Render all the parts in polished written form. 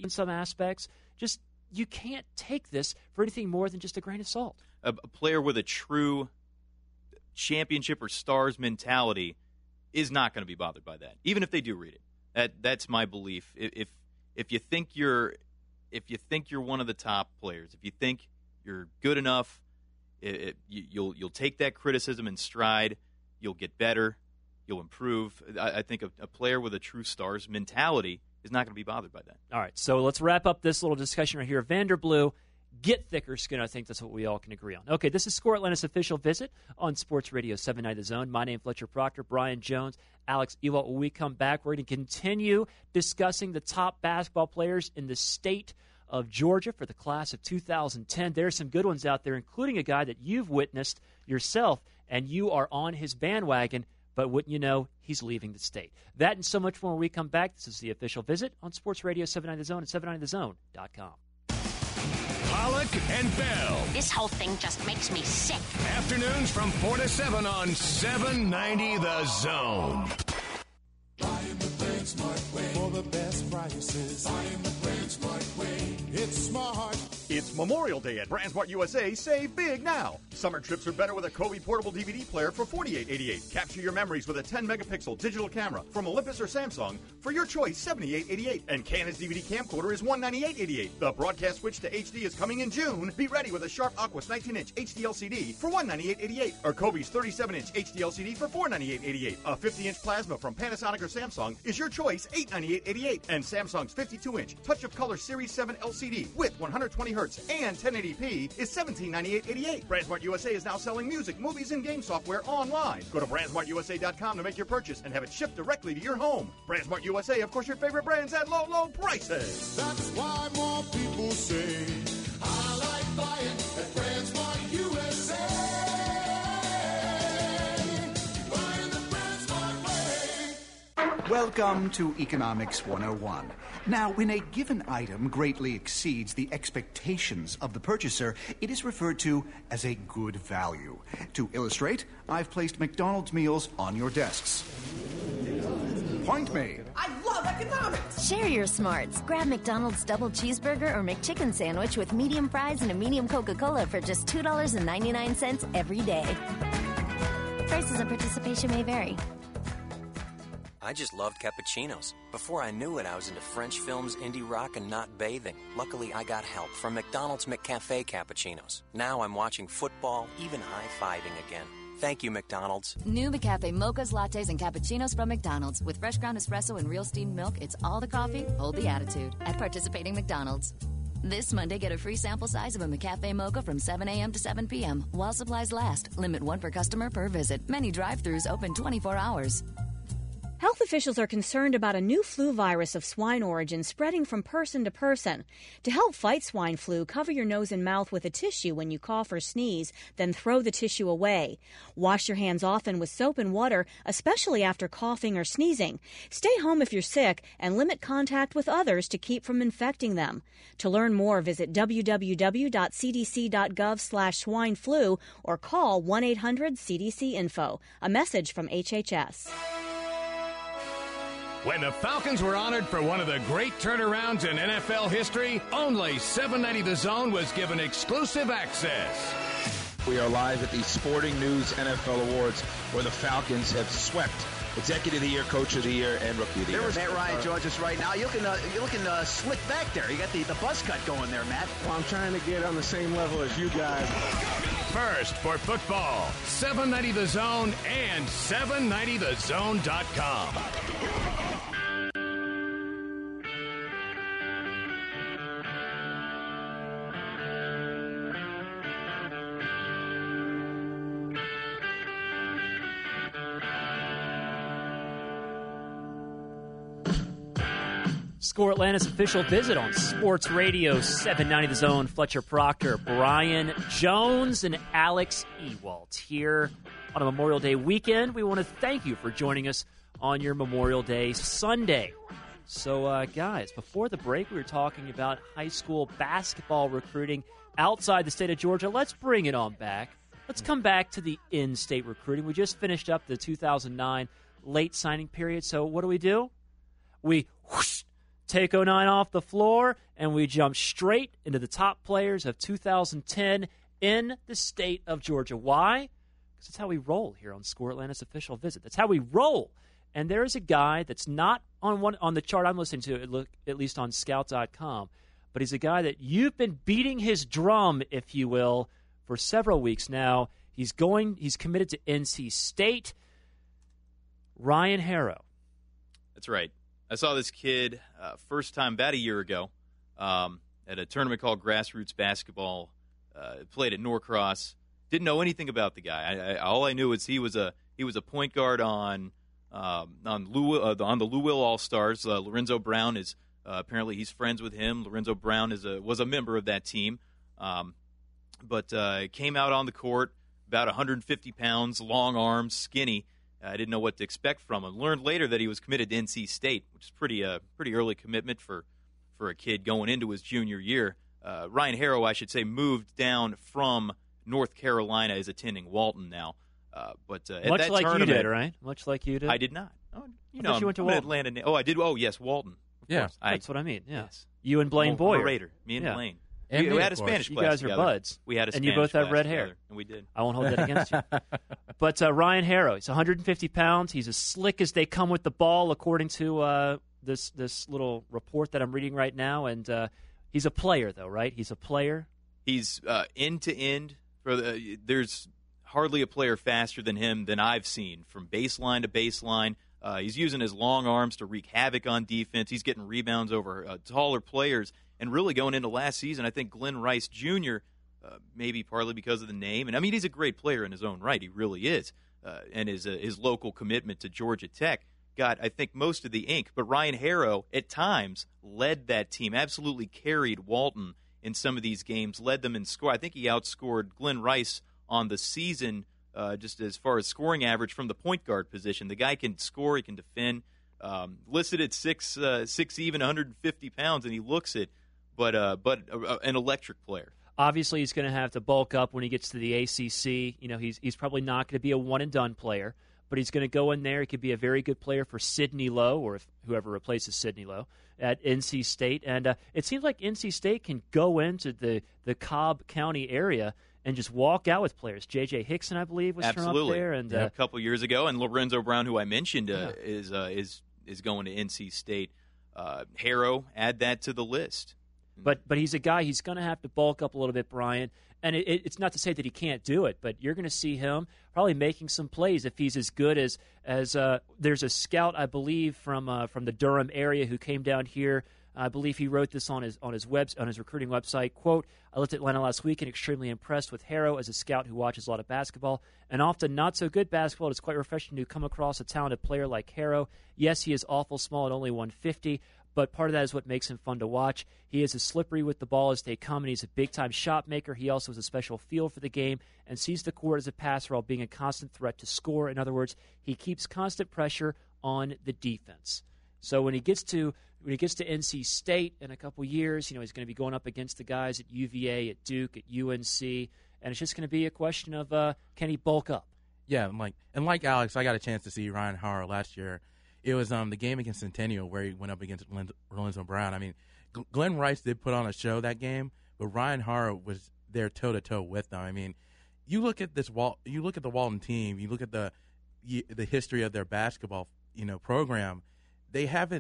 in some aspects. Just you can't take this for anything more than just a grain of salt. A player with a true championship or stars mentality is not going to be bothered by that, even if they do read it. That's my belief. If you think you're one of the top players, if you think you're good enough, you'll take that criticism in stride. You'll get better. You'll improve. I think a player with a true stars mentality is not going to be bothered by that. All right, so let's wrap up this little discussion right here. Vanderblue, get thicker skin. I think that's what we all can agree on. Okay, this is Score Atlanta's official visit on Sports Radio 790 The Zone. My name is Fletcher Proctor, Brian Jones, Alex Ewald. When we come back, we're going to continue discussing the top basketball players in the state of Georgia for the class of 2010. There's some good ones out there, including a guy that you've witnessed yourself, and you are on his bandwagon. But wouldn't you know, he's leaving the state. That and so much more when we come back. This is the official visit on Sports Radio 790 The Zone at 790thezone.com. Pollock and Bell. This whole thing just makes me sick. Afternoons from 4 to 7 on 790 The Zone. Buying the Brand Smart way for the best prices. Buying the Brand Smart way. It's smart. It's Memorial Day at BrandSmart USA. Save big now. Summer trips are better with a Kobe portable DVD player for $48.88. Capture your memories with a 10-megapixel digital camera from Olympus or Samsung for your choice, $78.88. And Canon's DVD camcorder is $198.88. The broadcast switch to HD is coming in June. Be ready with a Sharp Aquos 19-inch HD LCD for $198.88. Or Kobe's 37-inch HD LCD for $498.88. A 50-inch plasma from Panasonic or Samsung is your choice, $898.88. And Samsung's 52-inch Touch of Color Series 7 LCD with 120 Hz and 1080p is $1798.88. BrandSmart USA is now selling music, movies, and game software online. Go to BrandSmartUSA.com to make your purchase and have it shipped directly to your home. BrandSmart USA, of course, your favorite brands at low, low prices. That's why more people say, I like buying at BrandSmart USA. Buying the BrandSmart way. Welcome to Economics 101. Now, when a given item greatly exceeds the expectations of the purchaser, it is referred to as a good value. To illustrate, I've placed McDonald's meals on your desks. Point made. I love economics! Share your smarts. Grab McDonald's double cheeseburger or McChicken sandwich with medium fries and a medium Coca-Cola for just $2.99 every day. Prices and participation may vary. I just loved cappuccinos. Before I knew it, I was into French films, indie rock, and not bathing. Luckily, I got help from McDonald's McCafe cappuccinos. Now I'm watching football, even high-fiving again. Thank you, McDonald's. New McCafe mochas, lattes, and cappuccinos from McDonald's. With fresh ground espresso and real steamed milk, it's all the coffee, hold the attitude. At participating McDonald's. This Monday, get a free sample size of a McCafe mocha from 7 a.m. to 7 p.m. while supplies last. Limit 1 per customer per visit. Many drive-thrus open 24 hours. Health officials are concerned about a new flu virus of swine origin spreading from person to person. To help fight swine flu, cover your nose and mouth with a tissue when you cough or sneeze, then throw the tissue away. Wash your hands often with soap and water, especially after coughing or sneezing. Stay home if you're sick and limit contact with others to keep from infecting them. To learn more, visit www.cdc.gov/swine-flu or call 1-800-CDC-INFO. A message from HHS. When the Falcons were honored for one of the great turnarounds in NFL history, only 790 The Zone was given exclusive access. We are live at the Sporting News NFL Awards, where the Falcons have swept Executive of the Year, Coach of the Year, and Rookie of the Year. There was Matt Ryan joins us right now. You're looking slick back there. You got the buzz cut going there, Matt. Well, I'm trying to get on the same level as you guys. First for football, 790 The Zone and 790thezone.com. Score Atlanta's official visit on Sports Radio 790 The Zone. Fletcher Proctor, Brian Jones, and Alex Ewald here on a Memorial Day weekend. We want to thank you for joining us on your Memorial Day Sunday. So, guys, before the break, we were talking about high school basketball recruiting outside the state of Georgia. Let's bring it on back. Let's come back to the in-state recruiting. We just finished up the 2009 late signing period. So what do? We take 09 off the floor, and we jump straight into the top players of 2010 in the state of Georgia. Why? Because that's how we roll here on Score Atlanta's official visit. That's how we roll. And there is a guy that's not on the chart I'm listening to, at least on Scout.com, but he's a guy that you've been beating his drum, if you will, for several weeks now. He's committed to NC State. Ryan Harrow. That's right. I saw this kid first time about a year ago at a tournament called Grassroots Basketball. Played at Norcross. Didn't know anything about the guy. All I knew is he was a point guard on the Louisville All Stars. Lorenzo Brown is apparently he's friends with him. Lorenzo Brown was a member of that team, but came out on the court about 150 pounds, long arms, skinny. I didn't know what to expect from him. Learned later that he was committed to NC State, which is pretty early commitment for a kid going into his junior year. Ryan Harrow, I should say, moved down from North Carolina, is attending Walton now. But at much that like tournament, you did, right? Much like you did. I did not. Oh, you went to Walton. Atlanta. Oh, I did. Oh, yes, Walton. Yeah, that's what I mean. Yeah. Yes. You and Blaine Boyer. Raider. Me and Blaine. And we had a Spanish class. You guys together. are buds. We had a and Spanish you both have class red together, hair. and we did. I won't hold that against you. But Ryan Harrow, he's 150 pounds. He's as slick as they come with the ball, according to this little report that I'm reading right now. And he's a player, though, right? He's a player. He's end to end. There's hardly a player faster than him than I've seen, from baseline to baseline. He's using his long arms to wreak havoc on defense. He's getting rebounds over taller players. And really going into last season, I think Glenn Rice Jr., maybe partly because of the name, and I mean he's a great player in his own right. He really is. And his local commitment to Georgia Tech got, I think, most of the ink. But Ryan Harrow, at times, led that team, absolutely carried Walton in some of these games, led them in score. I think he outscored Glenn Rice on the season just as far as scoring average from the point guard position. The guy can score, he can defend. Listed at 6 even, 150 pounds, and he looks it, but an electric player. Obviously, he's going to have to bulk up when he gets to the ACC. You know, he's probably not going to be a one-and-done player, but he's going to go in there. He could be a very good player for Sidney Lowe, or whoever replaces Sidney Lowe, at NC State. And it seems like NC State can go into the Cobb County area and just walk out with players. J.J. Hickson, I believe, was from up there. And a couple years ago. And Lorenzo Brown, who I mentioned, is going to NC State. Harrow, add that to the list. But he's a guy, he's going to have to bulk up a little bit, Brian. And it's not to say that he can't do it, but you're going to see him probably making some plays if he's as good as there's a scout, I believe, from the Durham area who came down here. I believe he wrote this on his recruiting website. Quote, I looked at Atlanta last week and extremely impressed with Harrow as a scout who watches a lot of basketball and often not so good basketball. It's quite refreshing to come across a talented player like Harrow. Yes, he is awful small at only 150, but part of that is what makes him fun to watch. He is as slippery with the ball as they come, and he's a big-time shot maker. He also has a special feel for the game and sees the court as a passer while being a constant threat to score. In other words, he keeps constant pressure on the defense. So when he gets to NC State in a couple years, he's going to be going up against the guys at UVA, at Duke, at UNC, and it's just going to be a question of can he bulk up? Yeah, like Alex, I got a chance to see Ryan Harrow last year. It was the game against Centennial where he went up against Lorenzo Brown. I mean, Glenn Rice did put on a show that game, but Ryan Harrow was there toe-to-toe with them. I mean, you look at the Walton team, you look at the history of their basketball program. They're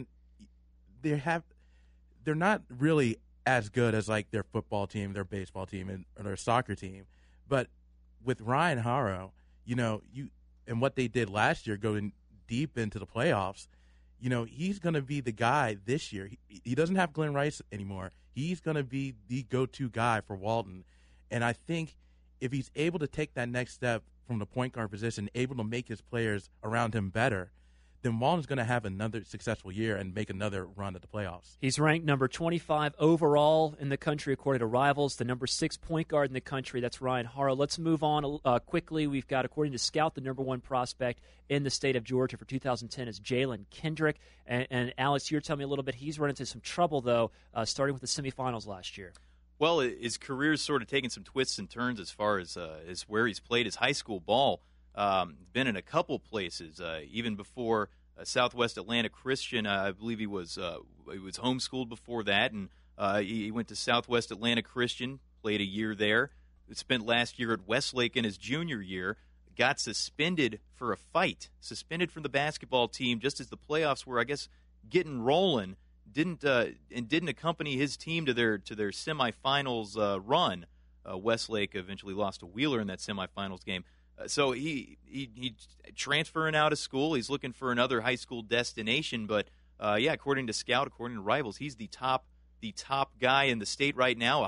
not really as good as like their football team, their baseball team, or their soccer team. But with Ryan Harrow, and what they did last year, going deep into the playoffs, he's going to be the guy this year. He doesn't have Glenn Rice anymore. He's going to be the go-to guy for Walton. And I think if he's able to take that next step from the point guard position, able to make his players around him better, then Walton's going to have another successful year and make another run at the playoffs. He's ranked number 25 overall in the country, according to Rivals, the number 6 point guard in the country. That's Ryan Harrow. Let's move on quickly. We've got, according to Scout, the number 1 prospect in the state of Georgia for 2010 is Jalen Kendrick. And Alex, you're telling me a little bit. He's run into some trouble, though, starting with the semifinals last year. Well, his career's sort of taken some twists and turns as far as where he's played his high school ball. Been in a couple places, even before Southwest Atlanta Christian. I believe he was homeschooled before that, and he went to Southwest Atlanta Christian, played a year there, spent last year at Westlake in his junior year, got suspended for a fight, suspended from the basketball team just as the playoffs were, I guess, getting rolling. Didn't accompany his team to their semifinals run. Westlake eventually lost to Wheeler in that semifinals game. So he transferring out of school. He's looking for another high school destination. But according to Scout, according to Rivals, he's the top guy in the state right now.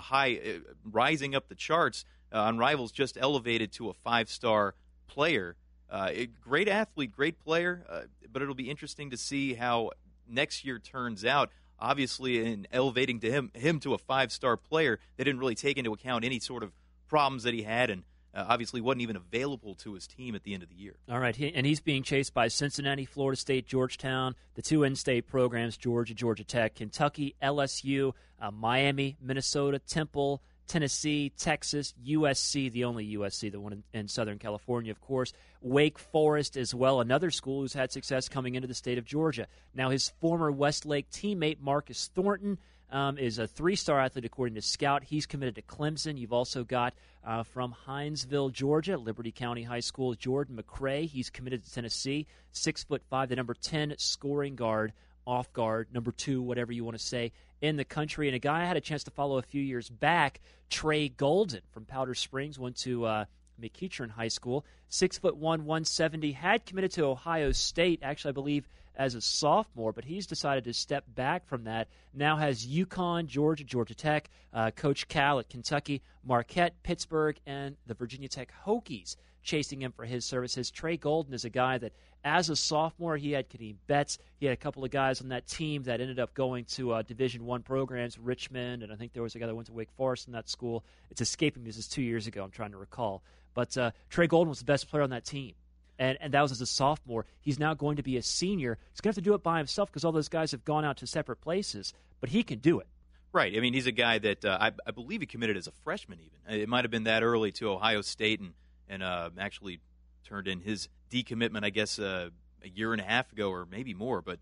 Rising up the charts on Rivals, just elevated to a 5-star player. Great athlete, great player. But it'll be interesting to see how next year turns out. Obviously, in elevating to him to a 5-star player, they didn't really take into account any sort of problems that he had, and obviously wasn't even available to his team at the end of the year. All right, and he's being chased by Cincinnati, Florida State, Georgetown, the 2 in-state programs, Georgia, Georgia Tech, Kentucky, LSU, Miami, Minnesota, Temple, Tennessee, Texas, USC, the only USC, the one in Southern California, of course, Wake Forest as well, another school who's had success coming into the state of Georgia. Now, his former Westlake teammate, Marcus Thornton, is a 3-star athlete according to Scout. He's committed to Clemson. You've also got from Hinesville, Georgia, Liberty County High School, Jordan McCray. He's committed to Tennessee, 6'5", the number 10 scoring guard, off guard, number 2, whatever you want to say, in the country. And a guy I had a chance to follow a few years back, Trey Golden from Powder Springs, went to McEachern High School, 6'1", 170, had committed to Ohio State, actually I believe as a sophomore, but he's decided to step back from that. Now has UConn, Georgia, Georgia Tech, Coach Cal at Kentucky, Marquette, Pittsburgh, and the Virginia Tech Hokies chasing him for his services. Trey Golden is a guy that, as a sophomore, he had Kadeem Betts. He had a couple of guys on that team that ended up going to Division I programs, Richmond, and I think there was a guy that went to Wake Forest in that school. It's escaping me. This is 2 years ago. I'm trying to recall. But Trey Golden was the best player on that team. And that was as a sophomore. He's now going to be a senior. He's going to have to do it by himself because all those guys have gone out to separate places. But he can do it. Right. I mean, he's a guy that I believe he committed as a freshman even. It might have been that early to Ohio State and actually turned in his decommitment, I guess, a year and a half ago or maybe more. But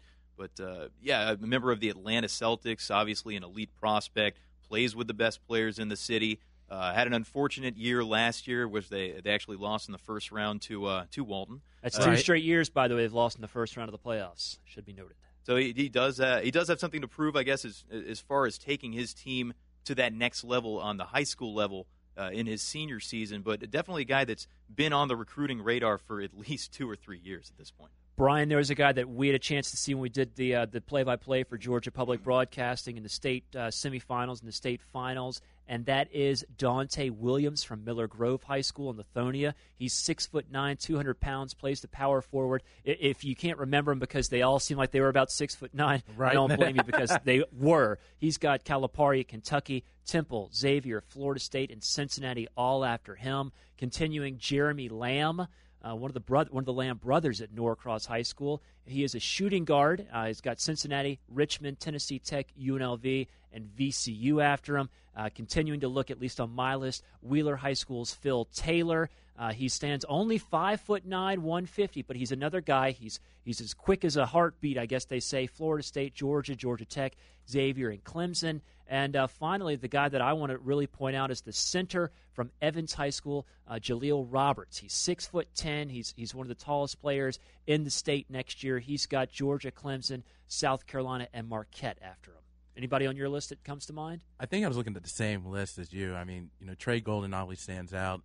a member of the Atlanta Celtics, obviously an elite prospect, plays with the best players in the city. Had an unfortunate year last year, which they actually lost in the first round to Walton. That's 2 straight years, by the way, they've lost in the first round of the playoffs. Should be noted. So he does have something to prove, I guess, as far as taking his team to that next level on the high school level in his senior season. But definitely a guy that's been on the recruiting radar for at least 2 or 3 years at this point. Brian, there was a guy that we had a chance to see when we did the play-by-play for Georgia Public Broadcasting in the state semifinals and the state finals, and that is Dante Williams from Miller Grove High School in Lithonia. He's 6'9", 200 pounds, plays the power forward. If you can't remember him because they all seem like they were about 6'9", right. I don't blame you because they were. He's got Calipari, Kentucky, Temple, Xavier, Florida State, and Cincinnati all after him. Continuing, Jeremy Lamb. One of the Lamb brothers at Norcross High School. He is a shooting guard. He's got Cincinnati, Richmond, Tennessee Tech, UNLV, and VCU after him. Continuing to look, at least on my list, Wheeler High School's Phil Taylor. He stands only 5'9", 150, but he's another guy. He's as quick as a heartbeat, I guess they say. Florida State, Georgia, Georgia Tech, Xavier, and Clemson. And finally, the guy that I want to really point out is the center from Evans High School, Jaleel Roberts. He's 6'10". He's one of the tallest players in the state next year. He's got Georgia, Clemson, South Carolina, and Marquette after him. Anybody on your list that comes to mind? I think I was looking at the same list as you. I mean, Trey Golden always stands out.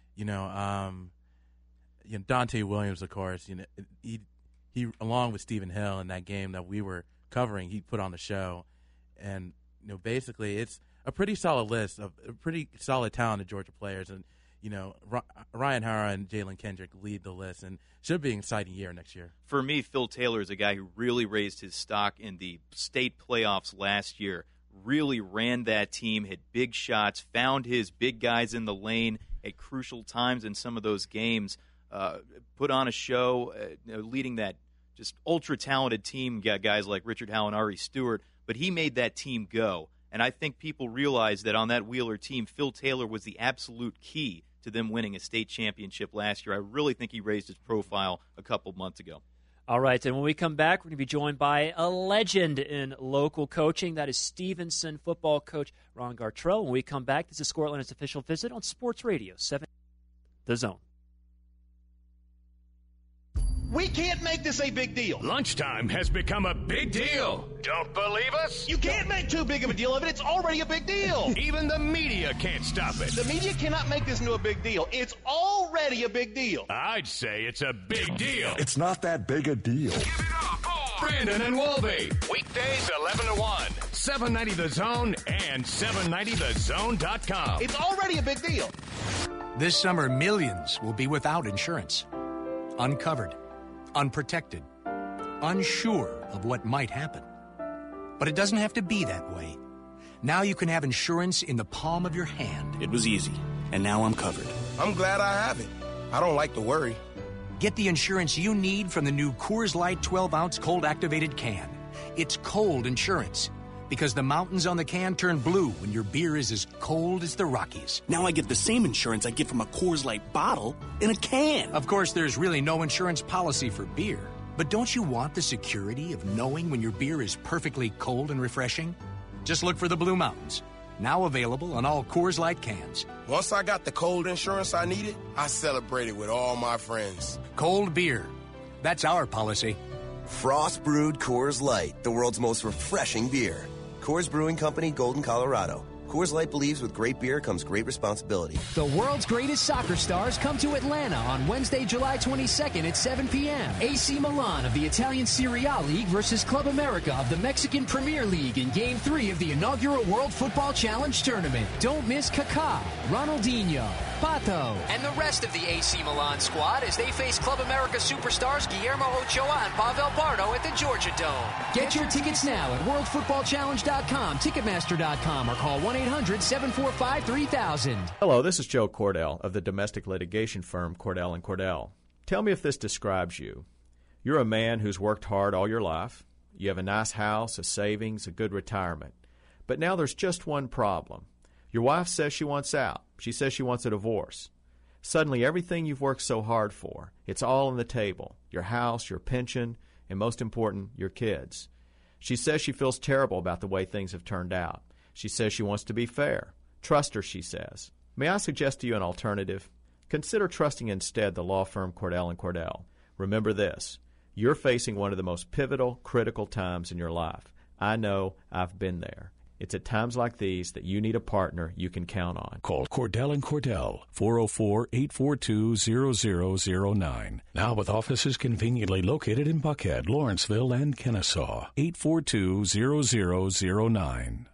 Dante Williams, of course. He along with Stephen Hill in that game that we were covering, he put on the show, and basically it's a pretty solid list of pretty solid talented Georgia players, and Ryan Hara and Jalen Kendrick lead the list, and should be an exciting year next year. For me, Phil Taylor is a guy who really raised his stock in the state playoffs last year, really ran that team, hit big shots, found his big guys in the lane at crucial times in some of those games, put on a show, leading that just ultra-talented team, got guys like Richard Howell and Ari Stewart, but he made that team go. And I think people realize that on that Wheeler team, Phil Taylor was the absolute key to them winning a state championship last year. I really think he raised his profile a couple months ago. All right, and when we come back, we're going to be joined by a legend in local coaching. That is Stevenson football coach Ron Gartrell. When we come back, this is Score Atlanta's official visit on Sports Radio 7 The Zone. We can't make this a big deal. Lunchtime has become a big deal. Don't believe us? You can't make too big of a deal of it. It's already a big deal. Even the media can't stop it. The media cannot make this into a big deal. It's already a big deal. I'd say it's a big deal. It's not that big a deal. Give it up for Brandon and Wolby. Weekdays 11 to 1. 790 The Zone and 790thezone.com. It's already a big deal. This summer, millions will be without insurance. Uncovered. Unprotected, unsure of what might happen. But it doesn't have to be that way. Now you can have insurance in the palm of your hand. It was easy, and now I'm covered. I'm glad I have it. I don't like to worry. Get the insurance you need from the new Coors Light 12-ounce cold-activated can. It's cold insurance, because the mountains on the can turn blue when your beer is as cold as the Rockies. Now I get the same insurance I get from a Coors Light bottle in a can. Of course, there's really no insurance policy for beer. But don't you want the security of knowing when your beer is perfectly cold and refreshing? Just look for the Blue Mountains, now available on all Coors Light cans. Once I got the cold insurance I needed, I celebrated with all my friends. Cold beer. That's our policy. Frost brewed Coors Light, the world's most refreshing beer. Coors Brewing Company, Golden, Colorado. Coors Light believes with great beer comes great responsibility. The world's greatest soccer stars come to Atlanta on Wednesday, July 22nd at 7 p.m. AC Milan of the Italian Serie A League versus Club America of the Mexican Premier League in Game 3 of the inaugural World Football Challenge Tournament. Don't miss Kaká, Ronaldinho, Pato, and the rest of the AC Milan squad as they face Club America superstars Guillermo Ochoa and Pavel Pardo at the Georgia Dome. Get your tickets now at worldfootballchallenge.com, Ticketmaster.com, or call 1-800-745-3000. Hello, this is Joe Cordell of the domestic litigation firm Cordell & Cordell. Tell me if this describes you. You're a man who's worked hard all your life. You have a nice house, a savings, a good retirement. But now there's just one problem. Your wife says she wants out. She says she wants a divorce. Suddenly, everything you've worked so hard for, it's all on the table. Your house, your pension, and most important, your kids. She says she feels terrible about the way things have turned out. She says she wants to be fair. Trust her, she says. May I suggest to you an alternative? Consider trusting instead the law firm Cordell & Cordell. Remember this. You're facing one of the most pivotal, critical times in your life. I know. I've been there. It's at times like these that you need a partner you can count on. Call Cordell & Cordell, 404-842-0009. Now with offices conveniently located in Buckhead, Lawrenceville, and Kennesaw. 842-0009.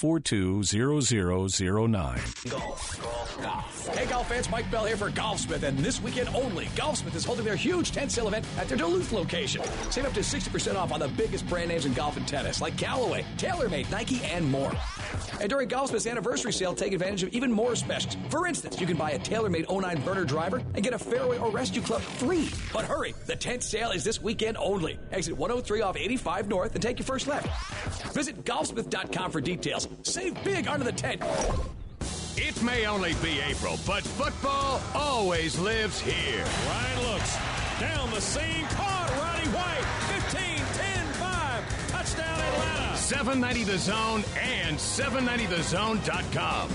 842-0009. Golf. Hey, golf fans, Mike Bell here for Golfsmith, and this weekend only, Golfsmith is holding their huge tent sale event at their Duluth location. Save up to 60% off on the biggest brand names in golf and tennis, like Callaway, TaylorMade, Nike, and more. And during Golfsmith's anniversary sale, take advantage of even more specials. For instance, you can buy a TaylorMade 09 burner driver and get a fairway or rescue club free. But hurry, the tent sale is this weekend only. Exit 103 off 85 North and take your first left. Visit golfsmith.com for details. Save big under the tent. It may only be April, but football always lives here. Ryan looks down the seam, caught Roddy White, 15, 10, 5, touchdown Atlanta. 790 The Zone and 790thezone.com.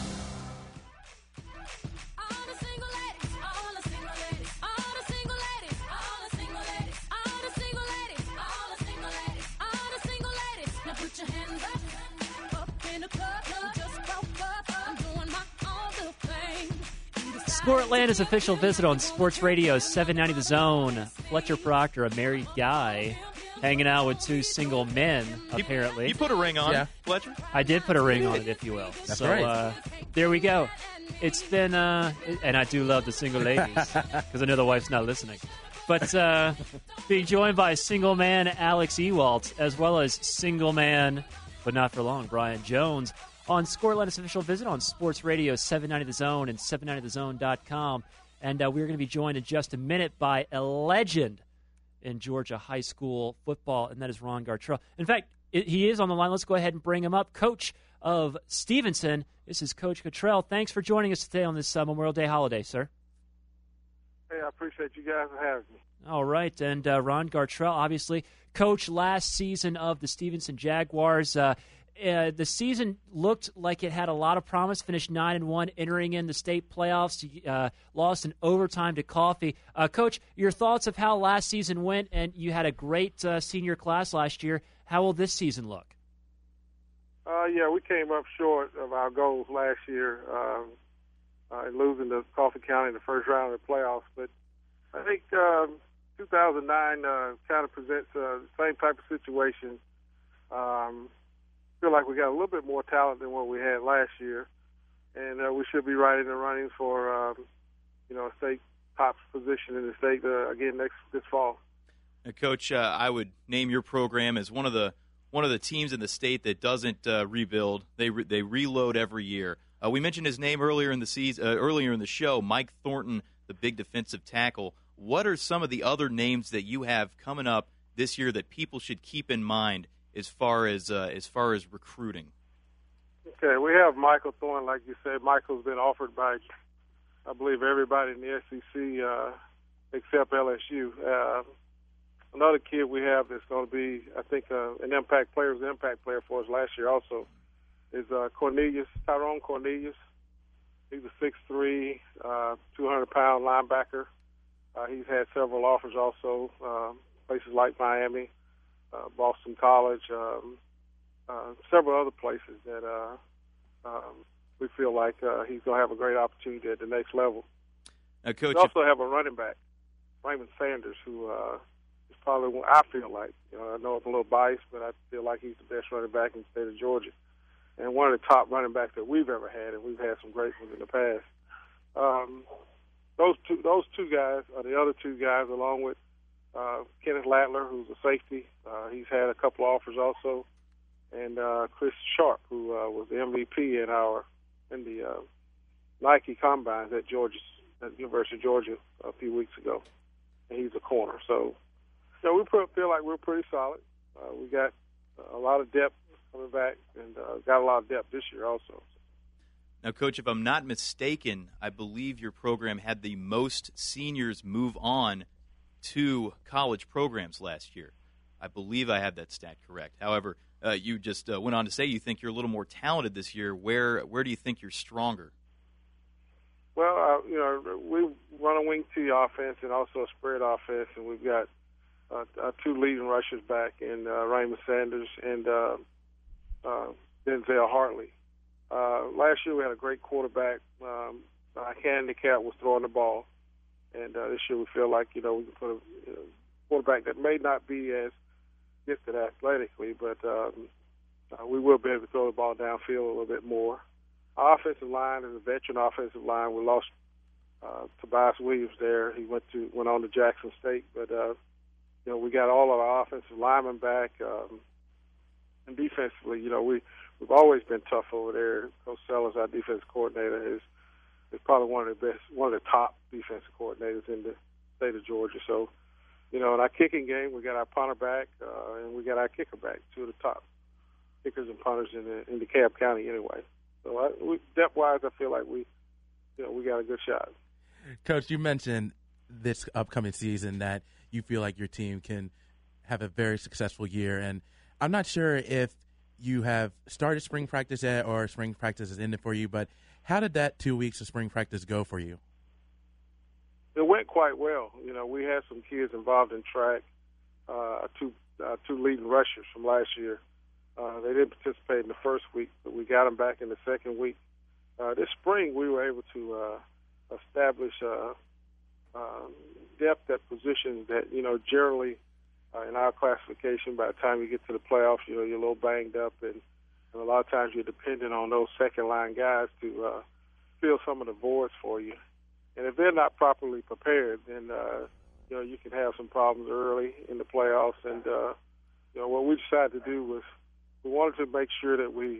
Score Atlanta's official visit on Sports Radio 790 The Zone. Fletcher Proctor, a married guy, hanging out with two single men, apparently. You put a ring on it, Fletcher? I did put a ring on it, if you will. That's so, right. There we go. It's been, and I do love the single ladies, because I know the wife's not listening. But being joined by single man Alex Ewalt, as well as single man, but not for long, Brian Jones, on Score Atlanta's official visit on Sports Radio 790 The Zone and 790thezone.com. And we're going to be joined in just a minute by a legend in Georgia high school football, and that is Ron Gartrell. In fact, he is on the line. Let's go ahead and bring him up. Coach of Stevenson, this is Coach Gartrell. Thanks for joining us today on this Memorial Day holiday, sir. Hey, I appreciate you guys for having me. All right, and Ron Gartrell, obviously, coach last season of the Stevenson Jaguars. The season looked like it had a lot of promise, finished 9-1, entering in the state playoffs, lost in overtime to Coffee. Coach, your thoughts of how last season went, and you had a great senior class last year. How will this season look? Yeah, we came up short of our goals last year, losing to Coffee County in the first round of the playoffs. But I think 2009 kind of presents the same type of situation. Feel like we got a little bit more talent than what we had last year, and we should be right in the running for a state top position in the state again this fall. Coach, I would name your program as one of the teams in the state that doesn't rebuild. They reload every year. We mentioned his name earlier in the season, earlier in the show, Mike Thornton, the big defensive tackle. What are some of the other names that you have coming up this year that people should keep in mind as far as recruiting? Okay, we have Michael Thornton, like you said. Michael's been offered by, I believe, everybody in the SEC except LSU. Another kid we have that's going to be, I think, an impact player for us last year also is Tyrone Cornelius. He's a 6'3", 200-pound linebacker. He's had several offers also, places like Miami, Boston College, several other places that we feel like he's going to have a great opportunity at the next level. Coach, we also have a running back, Raymond Sanders, who is probably one I feel like. I know I'm a little biased, but I feel like he's the best running back in the state of Georgia, and one of the top running backs that we've ever had, and we've had some great ones in the past. Those two guys are the other two guys, along with Kenneth Latler, who's a safety. He's had a couple offers also, and Chris Sharp, who was the MVP in the Nike Combines at the University of Georgia a few weeks ago, and he's a corner. So, we feel like we're pretty solid. We got a lot of depth coming back, and got a lot of depth this year also. Now, Coach, if I'm not mistaken, I believe your program had the most seniors move on to college programs last year. I believe I have that stat correct. However, you just went on to say you think you're a little more talented this year. Where do you think you're stronger? Well, we run a wing T offense and also a spread offense, and we've got two leading rushers back in Raymond Sanders and Denzel Hartley. Last year we had a great quarterback. Our handicap was throwing the ball, and this year we feel like we can put a quarterback that may not be as gifted athletically, but we will be able to throw the ball downfield a little bit more. Our offensive line is a veteran offensive line. We lost Tobias Williams there. He went on to Jackson State, but we got all of our offensive linemen back, and defensively, we've always been tough over there. Coach Sellers, our defense coordinator, is probably one of the top defensive coordinators in the state of Georgia. So, in our kicking game, we got our punter back, and we got our kicker back, two of the top kickers and punters in DeKalb County anyway. So, depth-wise, I feel like we got a good shot. Coach, you mentioned this upcoming season that you feel like your team can have a very successful year, and I'm not sure if you have started spring practice yet or spring practice has ended for you, but how did that 2 weeks of spring practice go for you? It went quite well. We had some kids involved in track, two leading rushers from last year. They didn't participate in the first week, but we got them back in the second week. This spring, we were able to establish depth at positions that, generally in our classification, by the time you get to the playoffs, you're a little banged up, and a lot of times you're dependent on those second-line guys to fill some of the voids for you. And if they're not properly prepared, then you can have some problems early in the playoffs. And what we decided to do was we wanted to make sure that we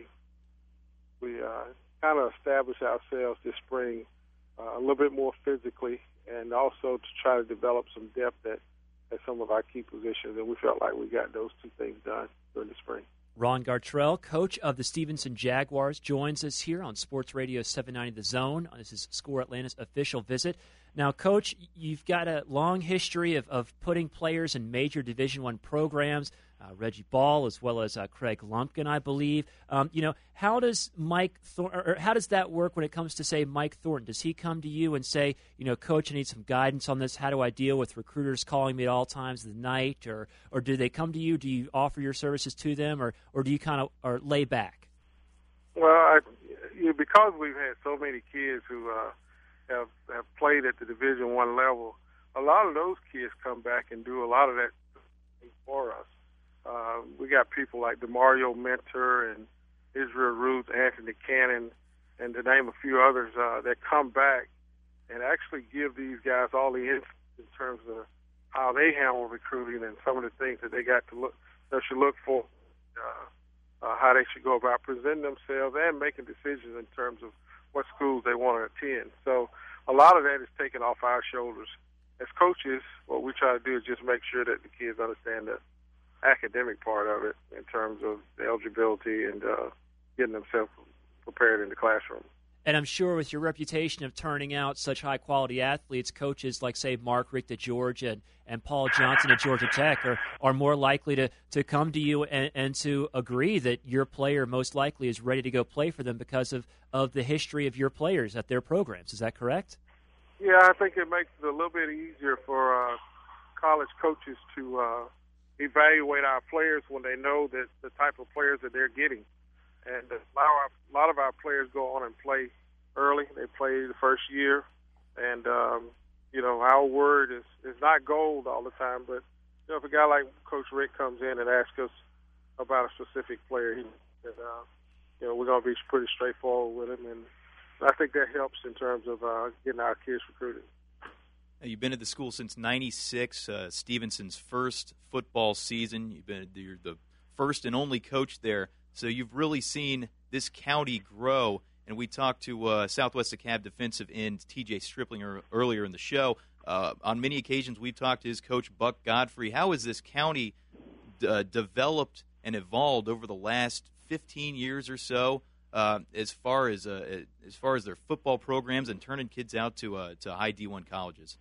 kind of establish ourselves this spring a little bit more physically, and also to try to develop some depth at some of our key positions. And we felt like we got those two things done during the spring. Ron Gartrell, coach of the Stevenson Jaguars, joins us here on Sports Radio 790 The Zone. This is Score Atlanta's official visit. Now, Coach, you've got a long history of putting players in major Division I programs. Reggie Ball as well as Craig Lumpkin, I believe. How does how does that work when it comes to, say, Mike Thornton? Does he come to you and say, Coach, I need some guidance on this. How do I deal with recruiters calling me at all times of the night? Or do they come to you? Do you offer your services to them, or do you kind of lay back? Well, because we've had so many kids who have played at the Division I level, a lot of those kids come back and do a lot of that for us. We got people like DeMario Mentor and Israel Ruth, Anthony Cannon, and to name a few others that come back and actually give these guys all the insights in terms of how they handle recruiting and some of the things that they should look for, how they should go about presenting themselves and making decisions in terms of what schools they want to attend. So a lot of that is taken off our shoulders. As coaches, what we try to do is just make sure that the kids understand the academic part of it in terms of the eligibility and getting themselves prepared in the classroom. And I'm sure with your reputation of turning out such high-quality athletes, coaches like, say, Mark Richt at Georgia and Paul Johnson at Georgia Tech are more likely to come to you and to agree that your player most likely is ready to go play for them because of the history of your players at their programs. Is that correct? Yeah, I think it makes it a little bit easier for college coaches to evaluate our players when they know that the type of players that they're getting. And a lot of our players go on and play early. They play the first year. And, our word is not gold all the time. But, if a guy like Coach Rick comes in and asks us about a specific player, we're going to be pretty straightforward with him. And I think that helps in terms of getting our kids recruited. You've been at the school since '96, Stevenson's first football season. You're the first and only coach there, so you've really seen this county grow. And we talked to Southwest DeKalb defensive end T.J. Stripling earlier in the show. On many occasions, we've talked to his coach, Buck Godfrey. How has this county developed and evolved over the last 15 years or so, as far as their football programs and turning kids out to high D1 colleges?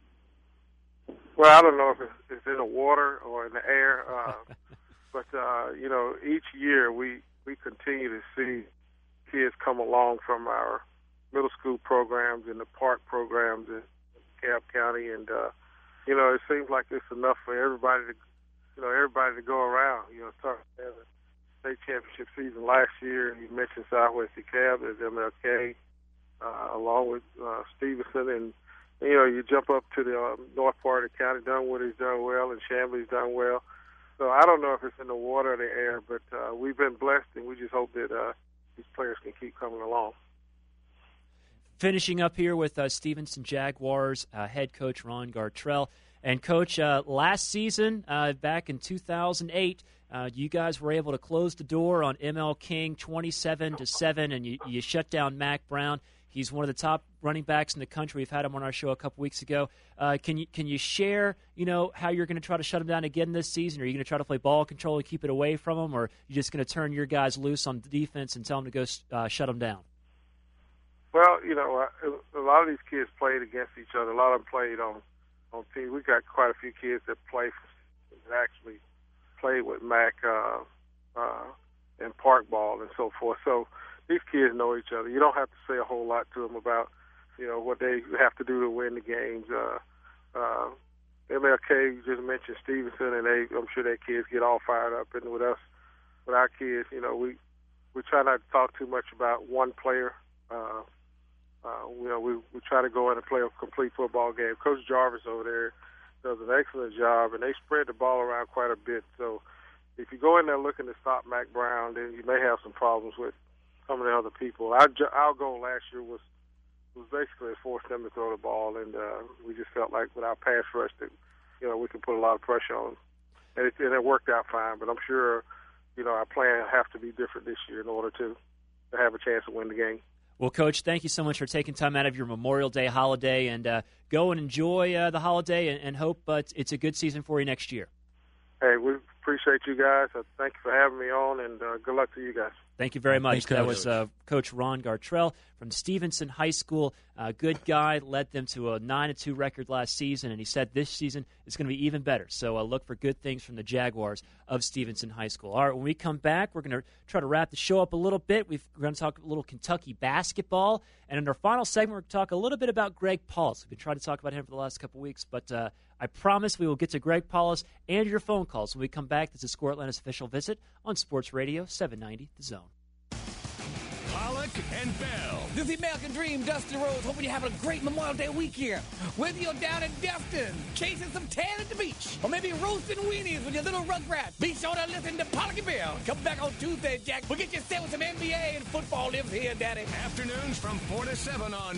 Well, I don't know if it's in the water or in the air, but each year we continue to see kids come along from our middle school programs and the park programs in DeKalb County, and it seems like it's enough for everybody to go around. Starting at the state championship season last year, and you mentioned Southwest DeKalb, there's MLK, along with Stevenson, and you jump up to the north part of the county. Dunwoody done well, and Chambly's done well. So I don't know if it's in the water or the air, but we've been blessed, and we just hope that these players can keep coming along. Finishing up here with Stevenson Jaguars head coach Ron Gartrell. And, Coach, last season, back in 2008, you guys were able to close the door on ML King 27-7, and you shut down Mack Brown. He's one of the top running backs in the country. We've had him on our show a couple weeks ago. Can you share, how you're going to try to shut him down again this season? Are you going to try to play ball control and keep it away from him, or are you just going to turn your guys loose on defense and tell them to go shut him down? Well, a lot of these kids played against each other. A lot of them played on teams. We got quite a few kids that actually played with Mac in park ball and so forth. So these kids know each other. You don't have to say a whole lot to them about, what they have to do to win the games. MLK, you just mentioned Stevenson, and I'm sure their kids get all fired up. And with our kids, we try not to talk too much about one player. We try to go in and play a complete football game. Coach Jarvis over there does an excellent job, and they spread the ball around quite a bit. So if you go in there looking to stop Mack Brown, then you may have some problems with some of the other people. Our goal last year was basically to force them to throw the ball, and we just felt like with our pass rush that we could put a lot of pressure on them. And it worked out fine. But I'm sure our plan will have to be different this year in order to have a chance to win the game. Well, Coach, thank you so much for taking time out of your Memorial Day holiday, and go and enjoy the holiday, and hope it's a good season for you next year. Hey, we appreciate you guys. Thank you for having me on, and good luck to you guys. Thank you very much. Thanks, that Coach. was Coach Ron Gartrell from Stevenson High School. Good guy, led them to a 9-2 record last season, and he said this season is going to be even better. So look for good things from the Jaguars of Stevenson High School. All right, when we come back, we're going to try to wrap the show up a little bit. We're going to talk a little Kentucky basketball, and in our final segment, we're going to talk a little bit about Greg Paulus. We've been trying to talk about him for the last couple of weeks, but I promise we will get to Greg Paulus and your phone calls when we come back. This is Score Atlanta's official visit on Sports Radio 790 The Zone. Pollock and Bell. This is the American Dream, Dustin Rose. Hoping you're having a great Memorial Day weekend. Whether you're down in Destin, chasing some tan at the beach, or maybe roasting weenies with your little rugrat, be sure to listen to Pollock and Bell. Come back on Tuesday, Jack. We'll get you set with some NBA and football lives here, Daddy. Afternoons from 4 to 7 on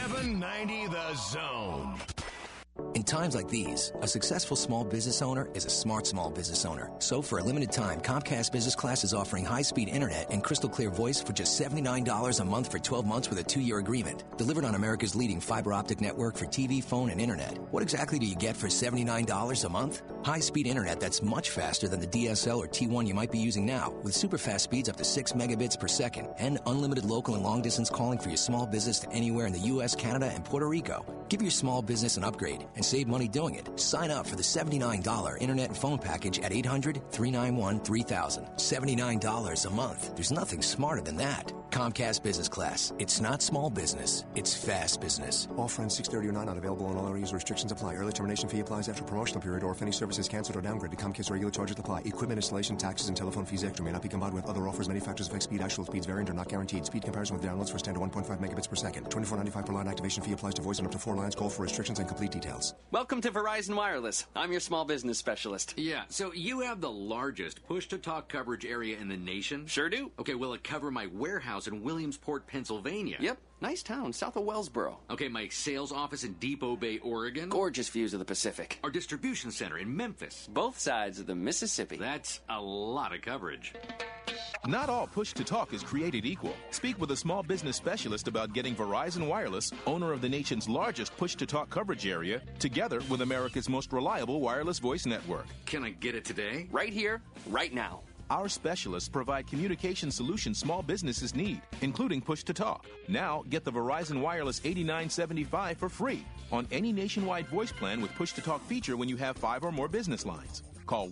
790 The Zone. In times like these, a successful small business owner is a smart small business owner. So for a limited time, Comcast Business Class is offering high-speed internet and crystal clear voice for just $79 a month for 12 months with a 2-year agreement. Delivered on America's leading fiber optic network for TV, phone, and internet. What exactly do you get for $79 a month? High-speed internet that's much faster than the DSL or T1 you might be using now, with super fast speeds up to 6 megabits per second, and unlimited local and long-distance calling for your small business to anywhere in the U.S., Canada, and Puerto Rico. Give your small business an upgrade and save money doing it. Sign up for the $79 internet and phone package at 800-391-3000. $79 a month. There's nothing smarter than that. Comcast Business Class. It's not small business. It's fast business. Offer ends 6/30/09. Not available in all areas. Restrictions apply. Early termination fee applies after promotional period or if any service is canceled or downgraded. Comcast regular charges apply. Equipment installation, taxes, and telephone fees extra may not be combined with other offers. Many factors affect speed. Actual speeds vary and are not guaranteed. Speed comparison with downloads for standard 1.5 megabits per second. $24.95 per line. Activation fee applies to voice and up to 4 lines. Call for restrictions and complete details. Welcome to Verizon Wireless. I'm your small business specialist. Yeah, so you have the largest push-to-talk coverage area in the nation? Sure do. Okay, will it cover my warehouse in Williamsport, Pennsylvania? Yep, nice town, south of Wellsboro. Okay, my sales office in Depot Bay, Oregon? Gorgeous views of the Pacific. Our distribution center in Memphis? Both sides of the Mississippi. That's a lot of coverage. Not all push-to-talk is created equal. Speak with a small business specialist about getting Verizon Wireless, owner of the nation's largest push-to-talk coverage area, together with America's most reliable wireless voice network. Can I get it today? Right here, right now. Our specialists provide communication solutions small businesses need, including push-to-talk. Now, get the Verizon Wireless $89.75 for free on any nationwide voice plan with push-to-talk feature when you have 5 or more business lines. Call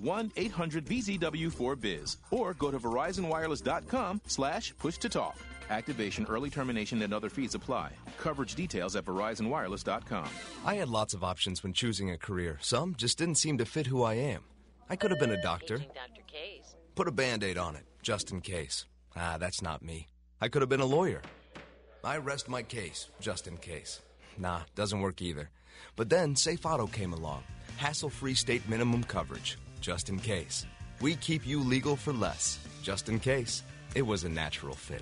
1-800-VZW4BIZ or go to VerizonWireless.com/push-to-talk. Activation, early termination, and other fees apply. Coverage details at VerizonWireless.com. I had lots of options when choosing a career. Some just didn't seem to fit who I am. I could have been a doctor. Put a Band-Aid on it, just in case. That's not me. I could have been a lawyer. I rest my case, just in case. Nah, doesn't work either. But then Safe Auto came along. Hassle-free state minimum coverage, just in case. We keep you legal for less, just in case. It was a natural fit.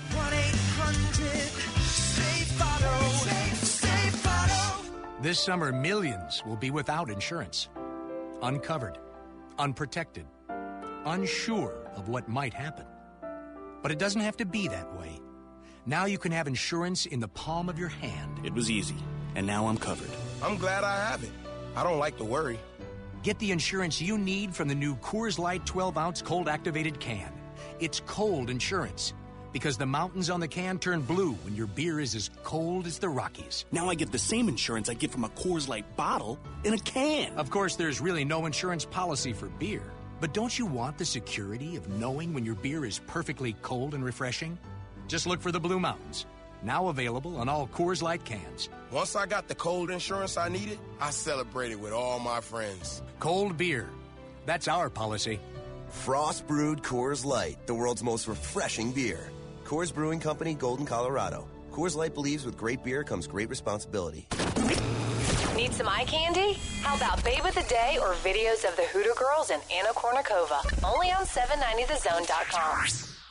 1-800-SAFE-AUTO. Safe Auto. This summer, millions will be without insurance. Uncovered, unprotected, unsure of what might happen. But it doesn't have to be that way. Now you can have insurance in the palm of your hand. It was easy, and now I'm covered. I'm glad I have it. I don't like to worry. Get the insurance you need from the new Coors Light 12-ounce cold-activated can. It's cold insurance, because the mountains on the can turn blue when your beer is as cold as the Rockies. Now I get the same insurance I get from a Coors Light bottle in a can. Of course, there's really no insurance policy for beer. But don't you want the security of knowing when your beer is perfectly cold and refreshing? Just look for the Blue Mountains. Now available on all Coors Light cans. Once I got the cold insurance I needed, I celebrated with all my friends. Cold beer. That's our policy. Frost Brewed Coors Light, the world's most refreshing beer. Coors Brewing Company, Golden, Colorado. Coors Light believes with great beer comes great responsibility. Need some eye candy? How about Babe of the Day or videos of the Hooter Girls and Anna Kournikova? Only on 790thezone.com.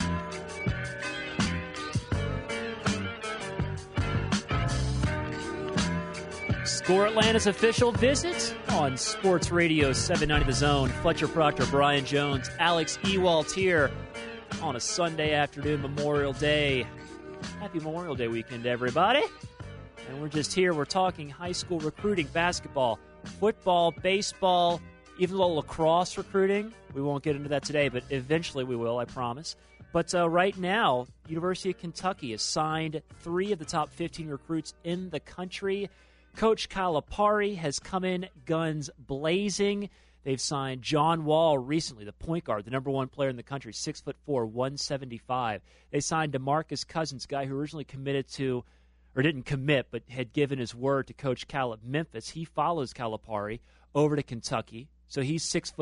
Score Atlanta's official visit on Sports Radio 790 The Zone. Fletcher Proctor, Brian Jones, Alex Ewald here on a Sunday afternoon, Memorial Day. Happy Memorial Day weekend, everybody. And we're just here. We're talking high school recruiting, basketball, football, baseball, even a little lacrosse recruiting. We won't get into that today, but eventually we will, I promise. But right now, University of Kentucky has signed 3 of the top 15 recruits in the country. Coach Calipari has come in guns blazing. They've signed John Wall recently, the point guard, the number 1 player in the country, 6'4", 175. They signed DeMarcus Cousins, guy who originally committed to, or didn't commit, but had given his word to Coach Cal at Memphis. He follows Calipari over to Kentucky, so he's 6'9",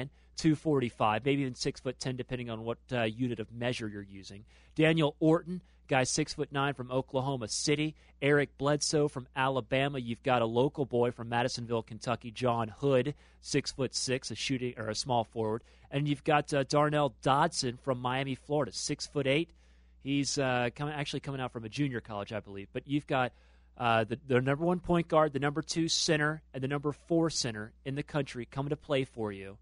245, maybe even 6'10", depending on what unit of measure you're using. Daniel Orton, guy 6'9" from Oklahoma City. Eric Bledsoe from Alabama. You've got a local boy from Madisonville, Kentucky, John Hood, 6'6", a shooting or a small forward. And you've got Darnell Dodson from Miami, Florida, 6'8". He's actually coming out from a junior college, I believe. But you've got the number 1 point guard, the number 2 center, and the number 4 center in the country coming to play for you.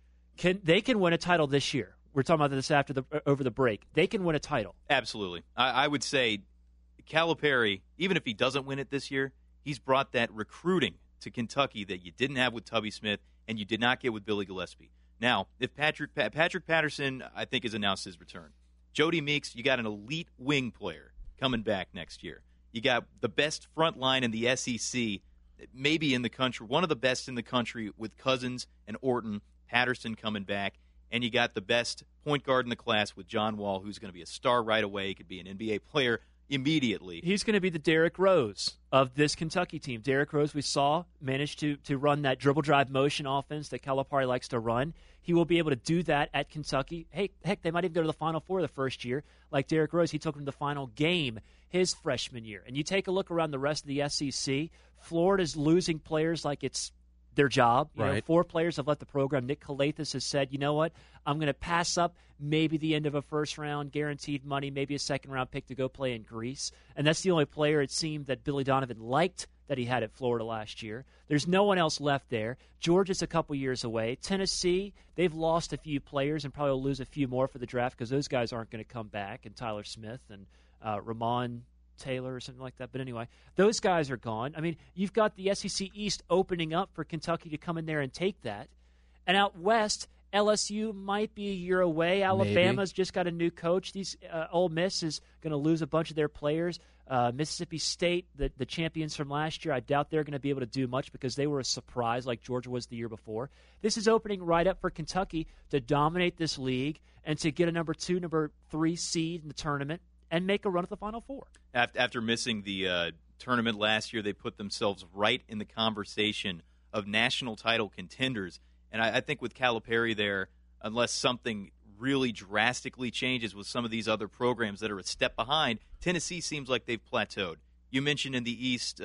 They can win a title this year. We're talking about this over the break. They can win a title. Absolutely. I would say Calipari, even if he doesn't win it this year, he's brought that recruiting to Kentucky that you didn't have with Tubby Smith and you did not get with Billy Gillispie. Now, if Patrick Patterson, I think, has announced his return. Jody Meeks, you got an elite wing player coming back next year. You got the best front line in the SEC, maybe in the country, one of the best in the country with Cousins and Orton, Patterson coming back. And you got the best point guard in the class with John Wall, who's going to be a star right away. He could be an NBA player immediately. He's going to be the Derrick Rose of this Kentucky team. Derrick Rose, we saw, managed to run that dribble drive motion offense that Calipari likes to run. He will be able to do that at Kentucky. Hey, heck, they might even go to the Final Four the first year. Like Derrick Rose, he took them to the final game his freshman year. And you take a look around the rest of the SEC, Florida's losing players like it's their job. You know, 4 players have left the program. Nick Calathis has said, you know what, I'm going to pass up maybe the end of a first-round guaranteed money, maybe a second-round pick to go play in Greece. And that's the only player, it seemed, that Billy Donovan liked that he had at Florida last year. There's no one else left there. Georgia's a couple years away. Tennessee, they've lost a few players and probably will lose a few more for the draft because those guys aren't going to come back, and Tyler Smith and Ramon Taylor or something like that. But anyway, those guys are gone. I mean, you've got the SEC East opening up for Kentucky to come in there and take that. And out west, LSU might be a year away. Alabama's just got a new coach. Ole Miss is going to lose a bunch of their players. Mississippi State, the champions from last year, I doubt they're going to be able to do much because they were a surprise like Georgia was the year before. This is opening right up for Kentucky to dominate this league and to get a number 2, number 3 seed in the tournament and make a run at the Final Four. After missing the tournament last year, they put themselves right in the conversation of national title contenders. And I think with Calipari there, unless something really drastically changes with some of these other programs that are a step behind, Tennessee seems like they've plateaued. You mentioned in the East,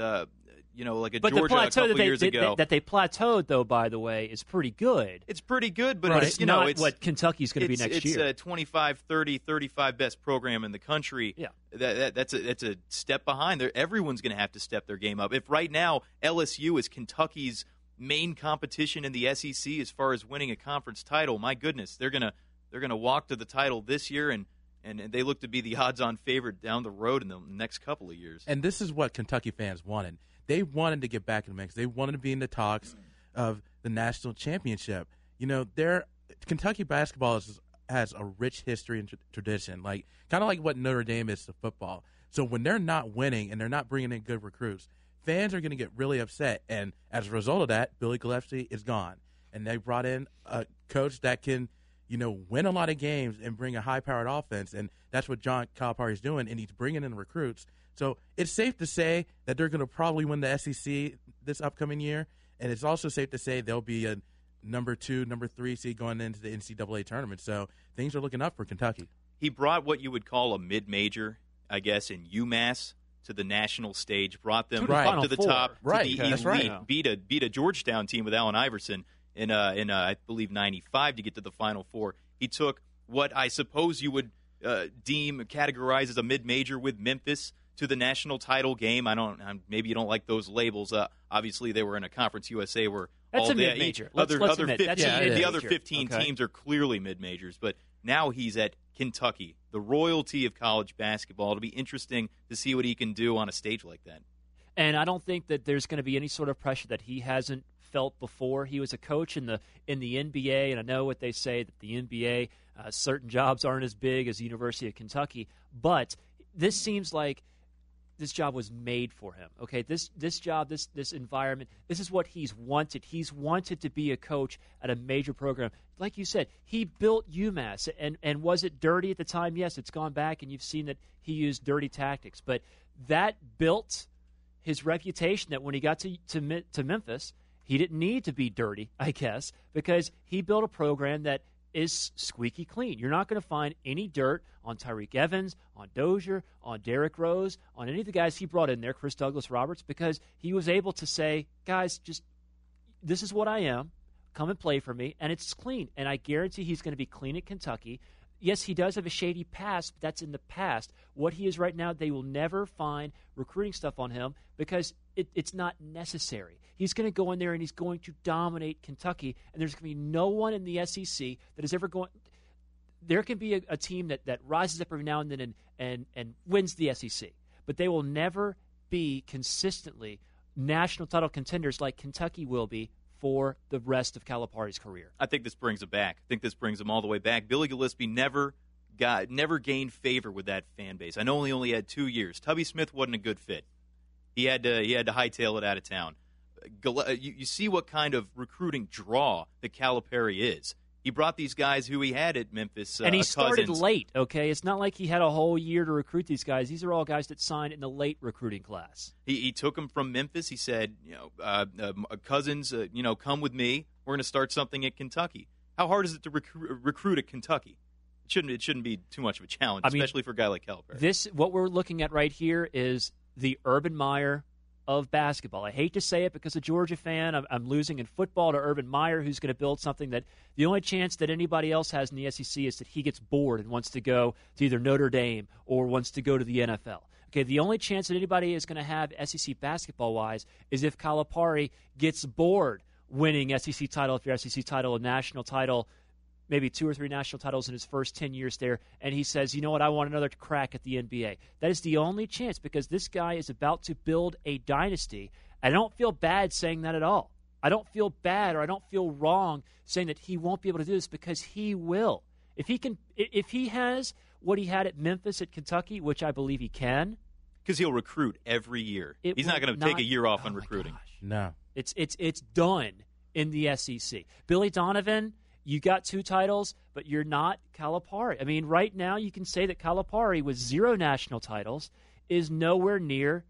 like Georgia a couple years ago. That they plateaued, though, by the way, is pretty good. It's pretty good, but it's not what Kentucky's going to be next year. It's a 25, 30, 35 best program in the country. Yeah. That's a step behind. Everyone's going to have to step their game up. If right now LSU is Kentucky's main competition in the SEC as far as winning a conference title, my goodness, they're gonna walk to the title this year, and they look to be the odds-on favorite down the road in the next couple of years. And this is what Kentucky fans wanted. They wanted to get back in the mix. They wanted to be in the talks of the national championship. You know, Kentucky basketball has a rich history and tradition, like kind of like what Notre Dame is to football. So when they're not winning and they're not bringing in good recruits, fans are going to get really upset. And as a result of that, Billy Gillispie is gone. And they brought in a coach that can, win a lot of games and bring a high-powered offense. And that's what John Calipari is doing, and he's bringing in recruits. So it's safe to say that they're going to probably win the SEC this upcoming year. And it's also safe to say they'll be a number 2, number 3 seed going into the NCAA tournament. So things are looking up for Kentucky. He brought what you would call a mid-major, I guess, in UMass to the national stage, brought them up to the top, to the elite, right. beat a Georgetown team with Allen Iverson in I believe, 95 to get to the Final Four. He took what I suppose you would categorize as a mid-major with Memphis to the national title game. Maybe you don't like those labels. Obviously, they were in a Conference USA where that's all a mid-major. Other 15 okay. teams are clearly mid-majors, but now he's at Kentucky, the royalty of college basketball. It'll be interesting to see what he can do on a stage like that. And I don't think that there's going to be any sort of pressure that he hasn't felt before he was a coach in the NBA. And I know what they say, that the NBA, certain jobs aren't as big as the University of Kentucky, but this seems like this job was made for him. Okay, this job, this environment, this is what he's wanted. He's wanted to be a coach at a major program. Like you said, he built UMass, and was it dirty at the time? Yes, it's gone back, and you've seen that he used dirty tactics, but that built his reputation. That when he got to Memphis, he didn't need to be dirty, I guess, because he built a program that is squeaky clean. You're not going to find any dirt on Tyreek Evans, on Dozier, on Derrick Rose, on any of the guys he brought in there, Chris Douglas-Roberts, because he was able to say, guys, just this is what I am. Come and play for me, and it's clean. And I guarantee he's going to be clean at Kentucky. Yes, he does have a shady past, but that's in the past. What he is right now, they will never find recruiting stuff on him because it's not necessary. He's going to go in there and he's going to dominate Kentucky, and there's going to be no one in the SEC that is ever going. There can be a team that rises up every now and then and wins the SEC, but they will never be consistently national title contenders like Kentucky will be for the rest of Calipari's career. I think this brings him back. I think this brings him all the way back. Billy Gillispie never gained favor with that fan base. I know he only had 2 years. Tubby Smith wasn't a good fit. He had to hightail it out of town. You see what kind of recruiting draw that Calipari is. He brought these guys who he had at Memphis. And he started Cousins. late, okay? It's not like he had a whole year to recruit these guys. These are all guys that signed in the late recruiting class. He took them from Memphis. He said, Cousins, come with me. We're going to start something at Kentucky. How hard is it to recruit at Kentucky? It shouldn't be too much of a challenge, especially for a guy like Calipari. What we're looking at right here is the Urban Meyer of basketball. I hate to say it because a Georgia fan, I'm losing in football to Urban Meyer, who's going to build something that the only chance that anybody else has in the SEC is that he gets bored and wants to go to either Notre Dame or wants to go to the NFL. Okay, the only chance that anybody is going to have SEC basketball-wise is if Calipari gets bored winning SEC title, if your SEC title, a national title, maybe 2 or 3 national titles in his first 10 years there, and he says, you know what, I want another crack at the NBA. That is the only chance because this guy is about to build a dynasty. I don't feel bad saying that at all. I don't feel bad or I don't feel wrong saying that he won't be able to do this because he will. If he has what he had at Memphis, at Kentucky, which I believe he can. Because he'll recruit every year. He's not going to take a year off on recruiting. Gosh. No. It's done in the SEC. Billy Donovan, you got 2 titles, but you're not Calipari. I mean, right now you can say that Calipari with 0 national titles is nowhere near,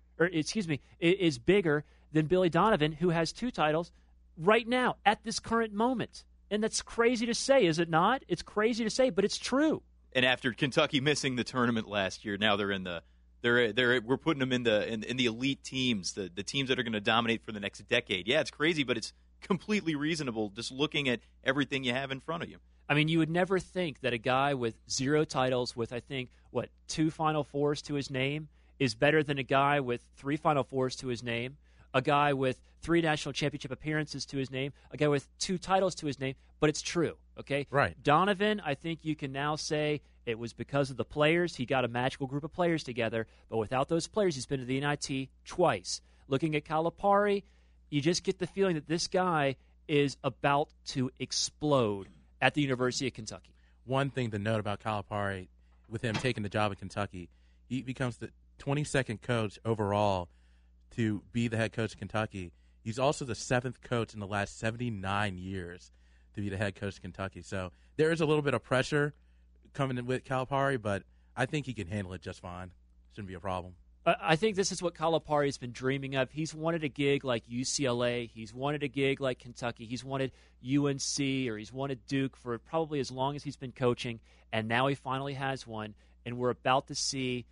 is bigger than Billy Donovan, who has 2 titles right now at this current moment. And that's crazy to say, is it not? It's crazy to say, but it's true. And after Kentucky missing the tournament last year, now they're in the we're putting them in the elite teams, the teams that are going to dominate for the next decade. Yeah, it's crazy, but it's completely reasonable just looking at everything you have in front of you. I mean, you would never think that a guy with 0 titles with, I think, 2 Final Fours to his name is better than a guy with 3 Final Fours to his name, a guy with 3 national championship appearances to his name, a guy with 2 titles to his name, but it's true, okay? Right. Donovan, I think you can now say it was because of the players. He got a magical group of players together, but without those players, he's been to the NIT twice. Looking at Calipari, you just get the feeling that this guy is about to explode at the University of Kentucky. One thing to note about Calipari, with him taking the job at Kentucky, he becomes the 22nd coach overall to be the head coach of Kentucky. He's also the 7th coach in the last 79 years to be the head coach of Kentucky. So there is a little bit of pressure coming in with Calipari, but I think he can handle it just fine. Shouldn't be a problem. I think this is what Calipari's been dreaming of. He's wanted a gig like UCLA. He's wanted a gig like Kentucky. He's wanted UNC or he's wanted Duke for probably as long as he's been coaching, and now he finally has one, and we're about to see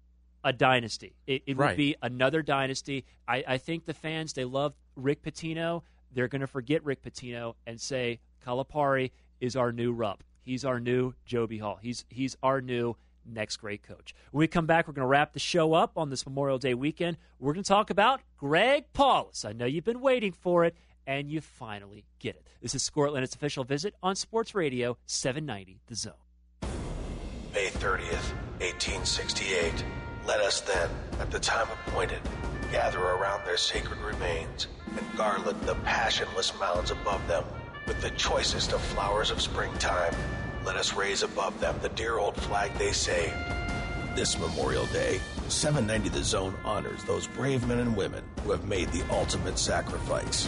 a dynasty. It right. would be another dynasty. I think the fans, they love Rick Pitino. They're going to forget Rick Pitino and say Calipari is our new Rupp. He's our new Joby Hall. He's our new next great coach. When we come back, we're going to wrap the show up on this Memorial Day weekend. We're going to talk about Greg Paulus. I know you've been waiting for it, and you finally get it. This is Score Atlanta's official visit on Sports Radio 790 The Zone. May 30th, 1868. Let us then, at the time appointed, gather around their sacred remains and garland the passionless mounds above them with the choicest of flowers of springtime. Let us raise above them the dear old flag they saved. This Memorial Day, 790 The Zone honors those brave men and women who have made the ultimate sacrifice.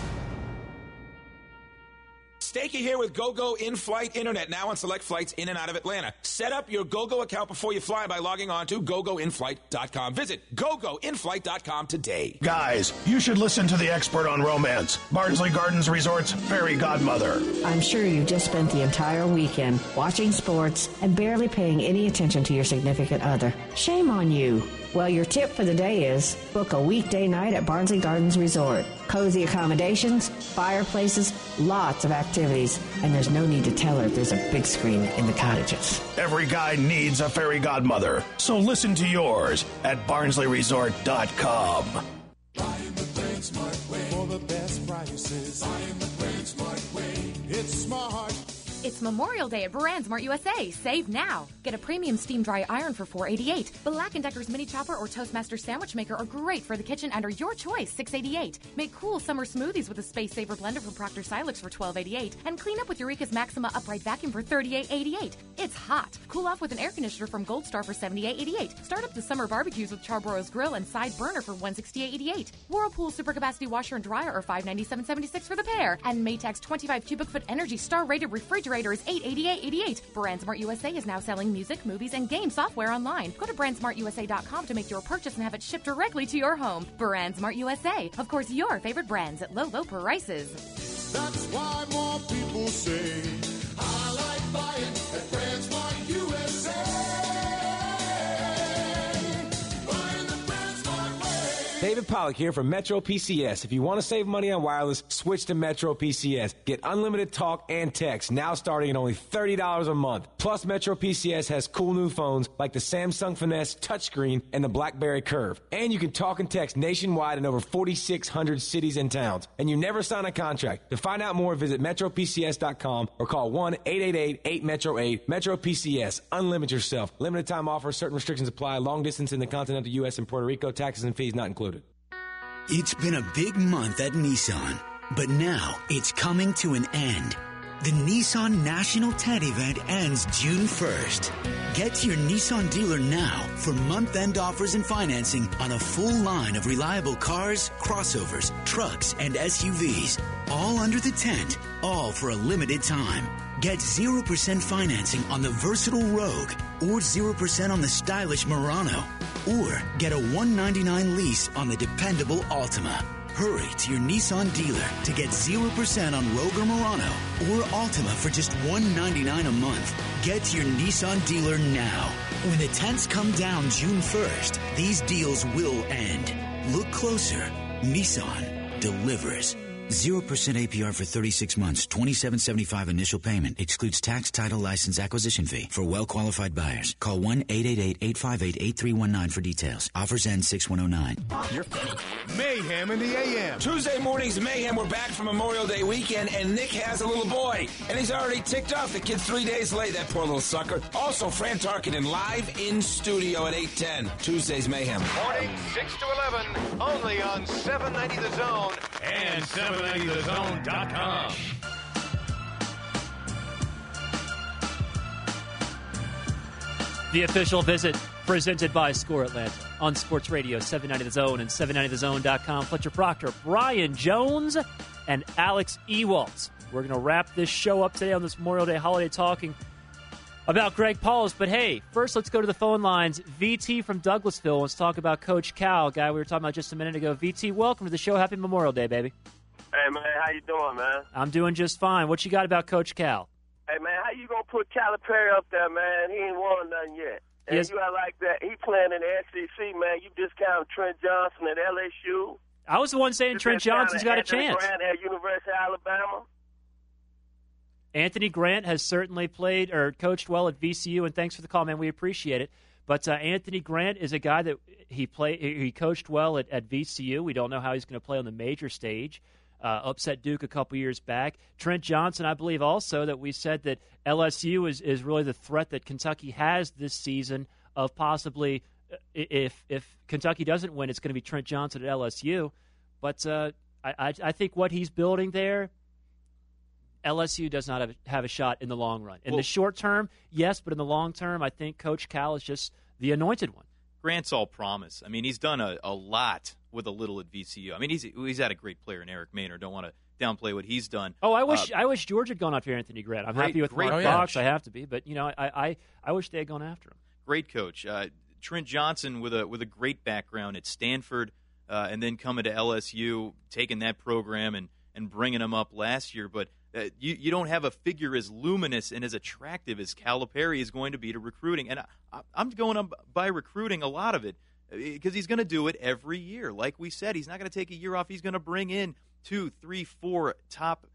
Stakey here with GoGo in-flight internet now on select flights in and out of Atlanta. Set up your GoGo account before you fly by logging on to gogoinflight.com. Visit gogoinflight.com today. Guys, you should listen to the expert on romance, Barnsley Gardens Resort's fairy godmother. I'm sure you've just spent the entire weekend watching sports and barely paying any attention to your significant other. Shame on you. Well, your tip for the day is book a weekday night at Barnsley Gardens Resort. Cozy accommodations, fireplaces, lots of activities, and there's no need to tell her there's a big screen in the cottages. Every guy needs a fairy godmother, so listen to yours at BarnsleyResort.com. Buying the Brand Smart way for the best prices. Buying the Brand Smart way. It's smart. It's Memorial Day at BrandsMart USA. Save now. Get a premium steam dry iron for $4.88. Black & Decker's mini chopper or Toastmaster sandwich maker are great for the kitchen and are your choice, $6.88. Make cool summer smoothies with a Space Saver blender from Proctor Silex for $12.88. And clean up with Eureka's Maxima upright vacuum for $38.88. It's hot. Cool off with an air conditioner from Gold Star for $78.88. Start up the summer barbecues with Charbroil's Grill and Side Burner for $168.88. Whirlpool super capacity washer and dryer are $597.76 for the pair. And Maytag's 25 cubic foot Energy Star rated refrigerator is $888.88. BrandsMart USA is now selling music, movies, and game software online. Go to BrandsMartUSA.com to make your purchase and have it shipped directly to your home. BrandsMart USA. Of course, your favorite brands at low, low prices. That's why more people say, I like buying at BrandsMart USA. Buying the BrandsMart way. David Pollack here from Metro PCS. If you want to save money on wireless, switch to Metro PCS. Get unlimited talk and text, now starting at only $30 a month. Plus, Metro PCS has cool new phones like the Samsung Finesse touchscreen and the BlackBerry Curve. And you can talk and text nationwide in over 4,600 cities and towns. And you never sign a contract. To find out more, visit MetroPCS.com or call 1-888-8-METRO-8. Metro PCS. Unlimit yourself. Limited time offer. Certain restrictions apply. Long distance in the continental U.S. and Puerto Rico. Taxes and fees not included. It's been a big month at Nissan, but now it's coming to an end. The Nissan National TED event ends June 1st. Get to your Nissan dealer now for month-end offers and financing on a full line of reliable cars, crossovers, trucks, and SUVs. All under the tent, all for a limited time. Get 0% financing on the versatile Rogue or 0% on the stylish Murano. Or get a $199 lease on the dependable Altima. Hurry to your Nissan dealer to get 0% on Rogue or Murano or Altima for just $199 a month. Get to your Nissan dealer now. When the tents come down June 1st, these deals will end. Look closer. Nissan delivers. 0% APR for 36 months, $27.75 initial payment. Excludes tax, title, license, acquisition fee for well-qualified buyers. Call 1-888-858-8319 for details. Offers end 6/109. Mayhem in the AM. Tuesday morning's Mayhem. We're back from Memorial Day weekend, and Nick has a little boy, and he's already ticked off. The kid's 3 days late, that poor little sucker. Also, Fran Tarkenton live in studio at 8:10. Tuesday's Mayhem. Morning 6 to 11, only on 790 The Zone and 790thezone.com. The official visit presented by Score Atlanta on Sports Radio 790 The Zone and 790thezone.com. Fletcher Proctor, Brian Jones, and Alex Ewalds. We're going to wrap this show up today on this Memorial Day holiday talking about Greg Pauls. But hey, first let's go to the phone lines. VT from Douglasville wants to talk about Coach Cal, guy we were talking about just a minute ago. VT, welcome to the show. Happy Memorial Day, baby. Hey, man, how you doing, man? I'm doing just fine. What you got about Coach Cal? Hey, man, how you going to put Calipari up there, man? He ain't won nothing yet. And Yes. you got like that. He playing in the SEC, man. You discount Trent Johnson at LSU. I was the one saying Trent Johnson's got a chance. Grant at University of Alabama. Anthony Grant has certainly played or coached well at VCU, and thanks for the call, man. We appreciate it. But Anthony Grant is a guy that he coached well at VCU. We don't know how he's going to play on the major stage. Upset Duke a couple years back. Trent Johnson, I believe also that we said that LSU is really the threat that Kentucky has this season of possibly if Kentucky doesn't win, it's going to be Trent Johnson at LSU. But I think what he's building there, LSU does not have a shot in the long run. In the short term, yes, but in the long term, I think Coach Cal is just the anointed one. Grant's all promise. I mean, he's done a lot with a little at VCU. I mean, he's had a great player in Eric Maynard. Don't want to downplay what he's done. Oh, I wish Georgia had gone after Anthony Grant. I'm happy with Mark Fox. I have to be, but I wish they had gone after him. Great coach. Trent Johnson with a great background at Stanford, and then coming to LSU, taking that program and bringing them up last year. But you don't have a figure as luminous and as attractive as Calipari is going to be to recruiting. And I'm going up by recruiting a lot of it because he's going to do it every year. Like we said, he's not going to take a year off. He's going to bring in 2, 3, 4 top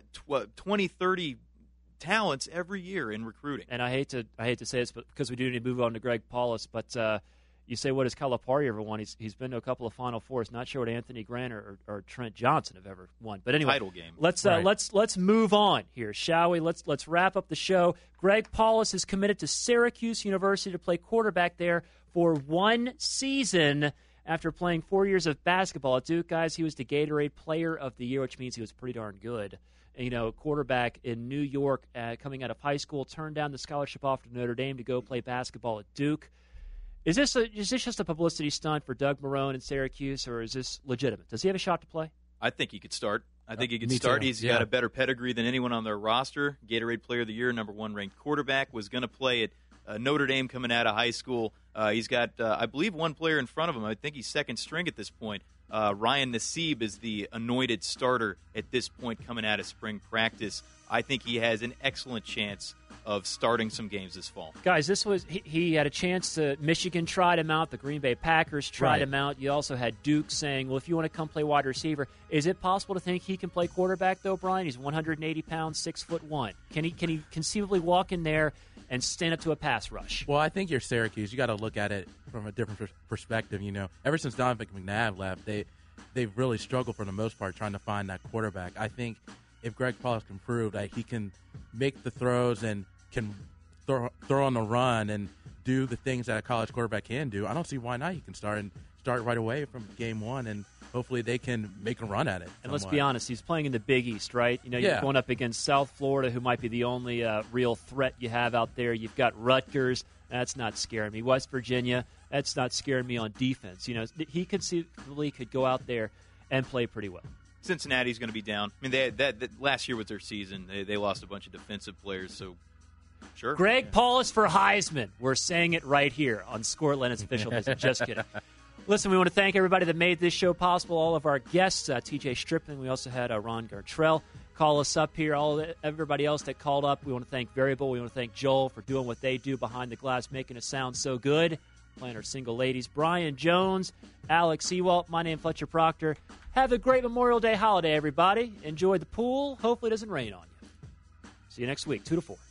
20, 30 talents every year in recruiting. And I hate to say this, but because we do need to move on to Greg Paulus, but you say, what has Calipari ever won? He's been to a couple of Final Fours. Not sure what Anthony Grant or Trent Johnson have ever won. But anyway, title game. Let's move on here, shall we? Let's wrap up the show. Greg Paulus is committed to Syracuse University to play quarterback there for 1 season. After playing 4 years of basketball at Duke, guys, he was the Gatorade Player of the Year, which means he was pretty darn good. Quarterback in New York, coming out of high school, turned down the scholarship offer to Notre Dame to go play basketball at Duke. Is this just a publicity stunt for Doug Marrone in Syracuse, or is this legitimate? Does he have a shot to play? I think he could start. He's got a better pedigree than anyone on their roster. Gatorade Player of the Year, number 1 ranked quarterback, was going to play at Notre Dame coming out of high school. He's got, I believe, one player in front of him. I think he's second string at this point. Ryan Nassib is the anointed starter at this point coming out of spring practice. I think he has an excellent chance of starting some games this fall. Guys, he had a chance to. Michigan tried him out. The Green Bay Packers tried him out. You also had Duke saying, well, if you want to come play wide receiver, is it possible to think he can play quarterback, though, Brian? He's 180 pounds, 6'1". Can he conceivably walk in there and stand up to a pass rush? Well, I think you're Syracuse. You got to look at it from a different perspective. Ever since Donovan McNabb left, they've really struggled for the most part trying to find that quarterback. I think if Greg Paulus can prove that he can make the throws and can throw on the run and do the things that a college quarterback can do, I don't see why not. He can start right away from game 1, and hopefully they can make a run at it. And let's be honest, he's playing in the Big East, right? You're going up against South Florida, who might be the only real threat you have out there. You've got Rutgers. That's not scaring me. West Virginia, that's not scaring me on defense. He conceivably could go out there and play pretty well. Cincinnati's going to be down. I mean, that last year was their season. They lost a bunch of defensive players, so sure. Greg Paulus for Heisman. We're saying it right here on Score Atlanta's official visit. Just kidding. Listen, we want to thank everybody that made this show possible, all of our guests, TJ Stripling. We also had Ron Gartrell call us up here, everybody else that called up. We want to thank Variable. We want to thank Joel for doing what they do behind the glass, making us sound so good. Playing our single ladies. Brian Jones, Alex Ewalt, my name Fletcher Proctor. Have a great Memorial Day holiday, everybody. Enjoy the pool. Hopefully it doesn't rain on you. See you next week, 2 to 4.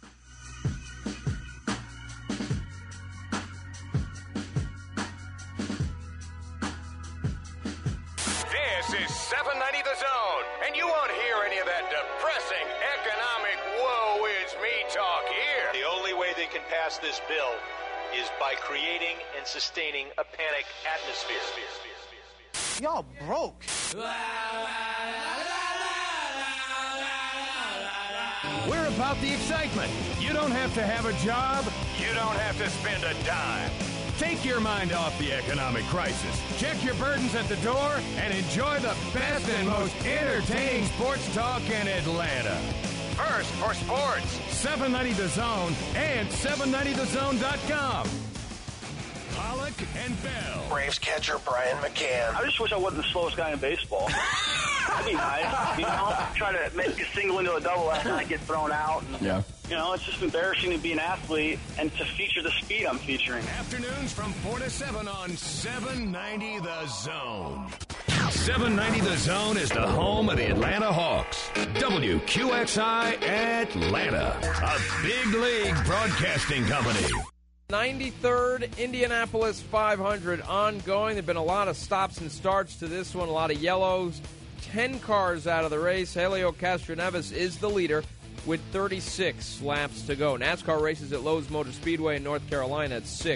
This is 790 The Zone, and you won't hear any of that depressing economic woe is me talk here. The only way they can pass this bill is by creating and sustaining a panic atmosphere. Y'all broke. We're about the excitement. You don't have to have a job. You don't have to spend a dime. Take your mind off the economic crisis. Check your burdens at the door and enjoy the best and most entertaining sports talk in Atlanta. First for sports, 790 The Zone and 790thezone.com. Pollock and Bell. Braves catcher Brian McCann. I just wish I wasn't the slowest guy in baseball. That'd be nice. Try to make a single into a double last night, get thrown out. And, it's just embarrassing to be an athlete and to feature the speed I'm featuring. Afternoons from 4 to 7 on 790 The Zone. 790 The Zone is the home of the Atlanta Hawks. WQXI Atlanta, a big league broadcasting company. 93rd Indianapolis 500 ongoing. There have been a lot of stops and starts to this one, a lot of yellows. 10 cars out of the race. Helio Castroneves is the leader with 36 laps to go. NASCAR races at Lowe's Motor Speedway in North Carolina at 6.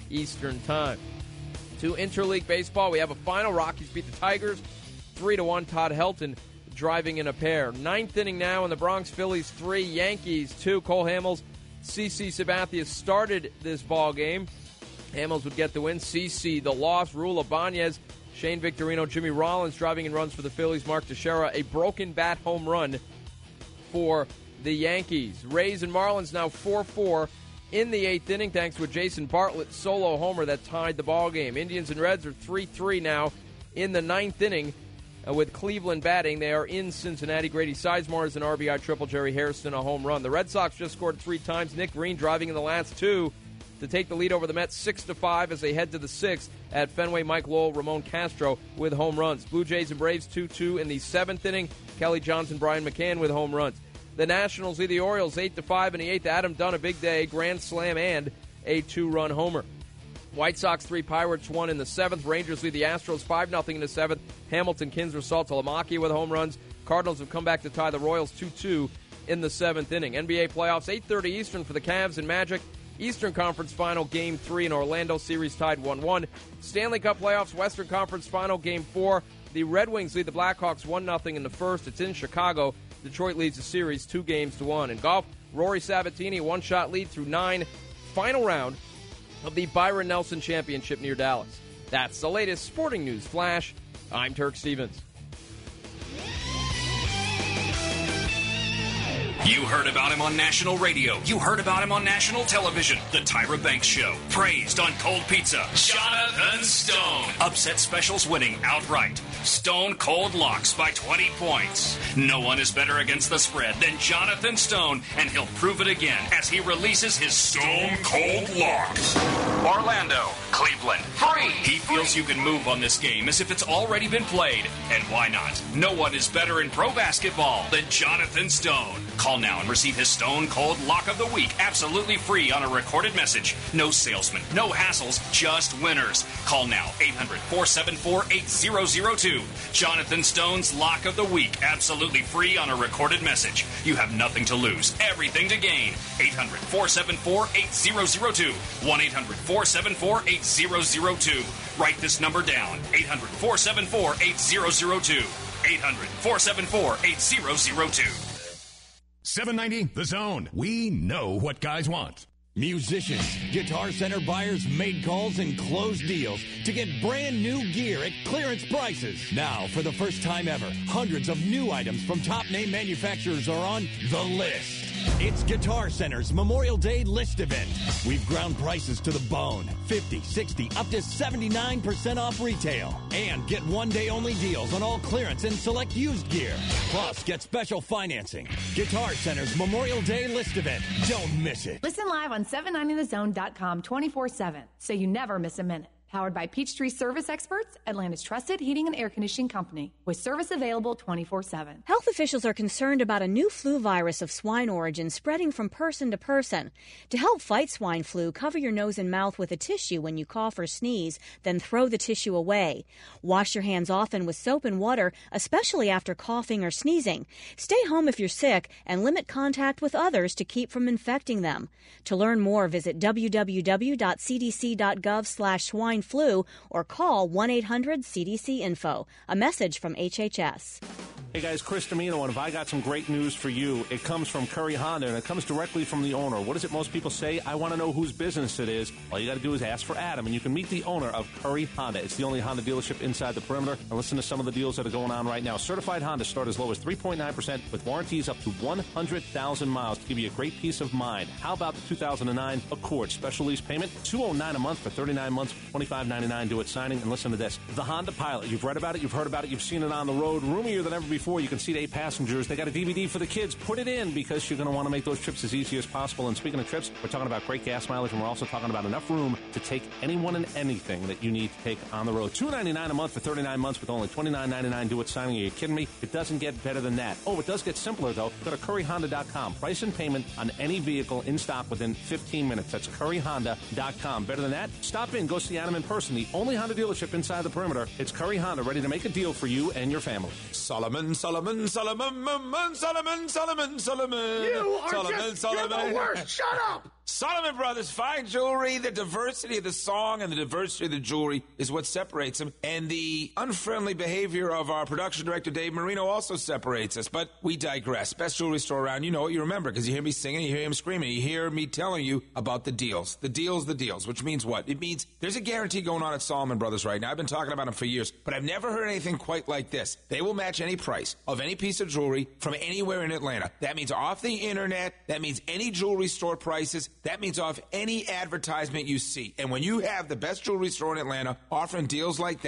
Eastern Time. To Interleague Baseball, we have a final. Rockies beat the Tigers 3-1. Todd Helton driving in a pair. Ninth inning now in the Bronx. Phillies 3, Yankees 2. Cole Hamels, CC Sabathia started this ball game. Hamels would get the win. CC the loss. Raul Ibanez, Shane Victorino, Jimmy Rollins driving in runs for the Phillies. Mark Teixeira, a broken bat home run for the Yankees. Rays and Marlins now 4-4 in the 8th inning thanks to a Jason Bartlett solo homer that tied the ball game. Indians and Reds are 3-3 now in the 9th inning with Cleveland batting. They are in Cincinnati. Grady Sizemore is an RBI triple. Jerry Hairston a home run. The Red Sox just scored 3 times. Nick Green driving in the last 2 to take the lead over the Mets 6-5 as they head to the 6th at Fenway. Mike Lowell, Ramon Castro with home runs. Blue Jays and Braves 2-2 in the 7th inning. Kelly Johnson, Brian McCann with home runs. The Nationals lead the Orioles 8-5 in the 8th. Adam Dunn, a big day, grand slam and a 2-run homer. White Sox 3, Pirates 1 in the 7th. Rangers lead the Astros 5-0 in the 7th. Hamilton, Kinsler, Saltalamacchia with home runs. Cardinals have come back to tie the Royals 2-2 in the 7th inning. NBA playoffs 8:30 Eastern for the Cavs and Magic. Eastern Conference Final Game 3 in Orlando. Series tied 1-1. Stanley Cup playoffs Western Conference Final Game 4. The Red Wings lead the Blackhawks 1-0 in the first. It's in Chicago. Detroit leads the series 2-1. In golf, Rory Sabatini, one-shot lead through 9. Final round of the Byron Nelson Championship near Dallas. That's the latest sporting news flash. I'm Turk Stevens. You heard about him on national radio. You heard about him on national television. The Tyra Banks Show. Praised on cold pizza. Jonathan Stone. Upset specials winning outright. Stone cold locks by 20 points. No one is better against the spread than Jonathan Stone, and he'll prove it again as he releases his Stone Cold Locks. Orlando, Cleveland, free. He feels you can move on this game as if it's already been played. And why not? No one is better in pro basketball than Jonathan Stone. Call now and receive his Stone Cold Lock of the Week absolutely free on a recorded message. No salesman, no hassles, just winners. Call now, 800-474-8002. Jonathan Stone's Lock of the Week absolutely free on a recorded message. You have nothing to lose, everything to gain. 800-474-8002. 1-800-474-8002. Write this number down, 800-474-8002. 800-474-8002. 790 The Zone. We know what guys want. Musicians, Guitar Center buyers made calls and closed deals to get brand new gear at clearance prices. Now, for the first time ever, hundreds of new items from top name manufacturers are on the list. It's Guitar Center's Memorial Day list event. We've ground prices to the bone. 50, 60, up to 79% off retail. And get one-day-only deals on all clearance and select used gear. Plus, get special financing. Guitar Center's Memorial Day list event. Don't miss it. Listen live on 790thezone.com 24/7 so you never miss a minute. Powered by Peachtree Service Experts, Atlanta's trusted heating and air conditioning company, with service available 24/7. Health officials are concerned about a new flu virus of swine origin spreading from person to person. To help fight swine flu, cover your nose and mouth with a tissue when you cough or sneeze, then throw the tissue away. Wash your hands often with soap and water, especially after coughing or sneezing. Stay home if you're sick and limit contact with others to keep from infecting them. To learn more, visit www.cdc.gov/swine flu or call 1-800-CDC-INFO. A message from HHS. Hey guys, Chris Domino, and if I got some great news for you, it comes from Curry Honda, and it comes directly from the owner. What is it most people say? I want to know whose business it is. All you got to do is ask for Adam, and you can meet the owner of Curry Honda. It's the only Honda dealership inside the perimeter, and listen to some of the deals that are going on right now. Certified Honda start as low as 3.9% with warranties up to 100,000 miles to give you a great peace of mind. How about the 2009 Accord? Special lease payment, $209 a month for 39 months, $25.99 due at signing. And listen to this, the Honda Pilot. You've read about it, you've heard about it, you've seen it on the road, roomier than ever before. You can seat 8 passengers. They got a DVD for the kids. Put it in because you're going to want to make those trips as easy as possible. And speaking of trips, we're talking about great gas mileage, and we're also talking about enough room to take anyone and anything that you need to take on the road. $299 a month for 39 months with only $29.99 due at signing. Are you kidding me? It doesn't get better than that. Oh, it does get simpler, though. Go to curryhonda.com. Price and payment on any vehicle in stock within 15 minutes. That's curryhonda.com. Better than that? Stop in. Go see Adam in person. The only Honda dealership inside the perimeter. It's Curry Honda, ready to make a deal for you and your family. Solomon. You are Solomon. just, you're the worst. Shut up. Solomon Brothers Fine Jewelry, the diversity of the song and the diversity of the jewelry is what separates them. And the unfriendly behavior of our production director, Dave Marino, also separates us. But we digress. Best jewelry store around. You know what? You remember because you hear me singing, you hear him screaming, you hear me telling you about the deals. The deals, which means what? It means there's a guarantee going on at Solomon Brothers right now. I've been talking about them for years, but I've never heard anything quite like this. They will match any price of any piece of jewelry from anywhere in Atlanta. That means off the internet. That means any jewelry store prices. That means off any advertisement you see. And when you have the best jewelry store in Atlanta offering deals like that,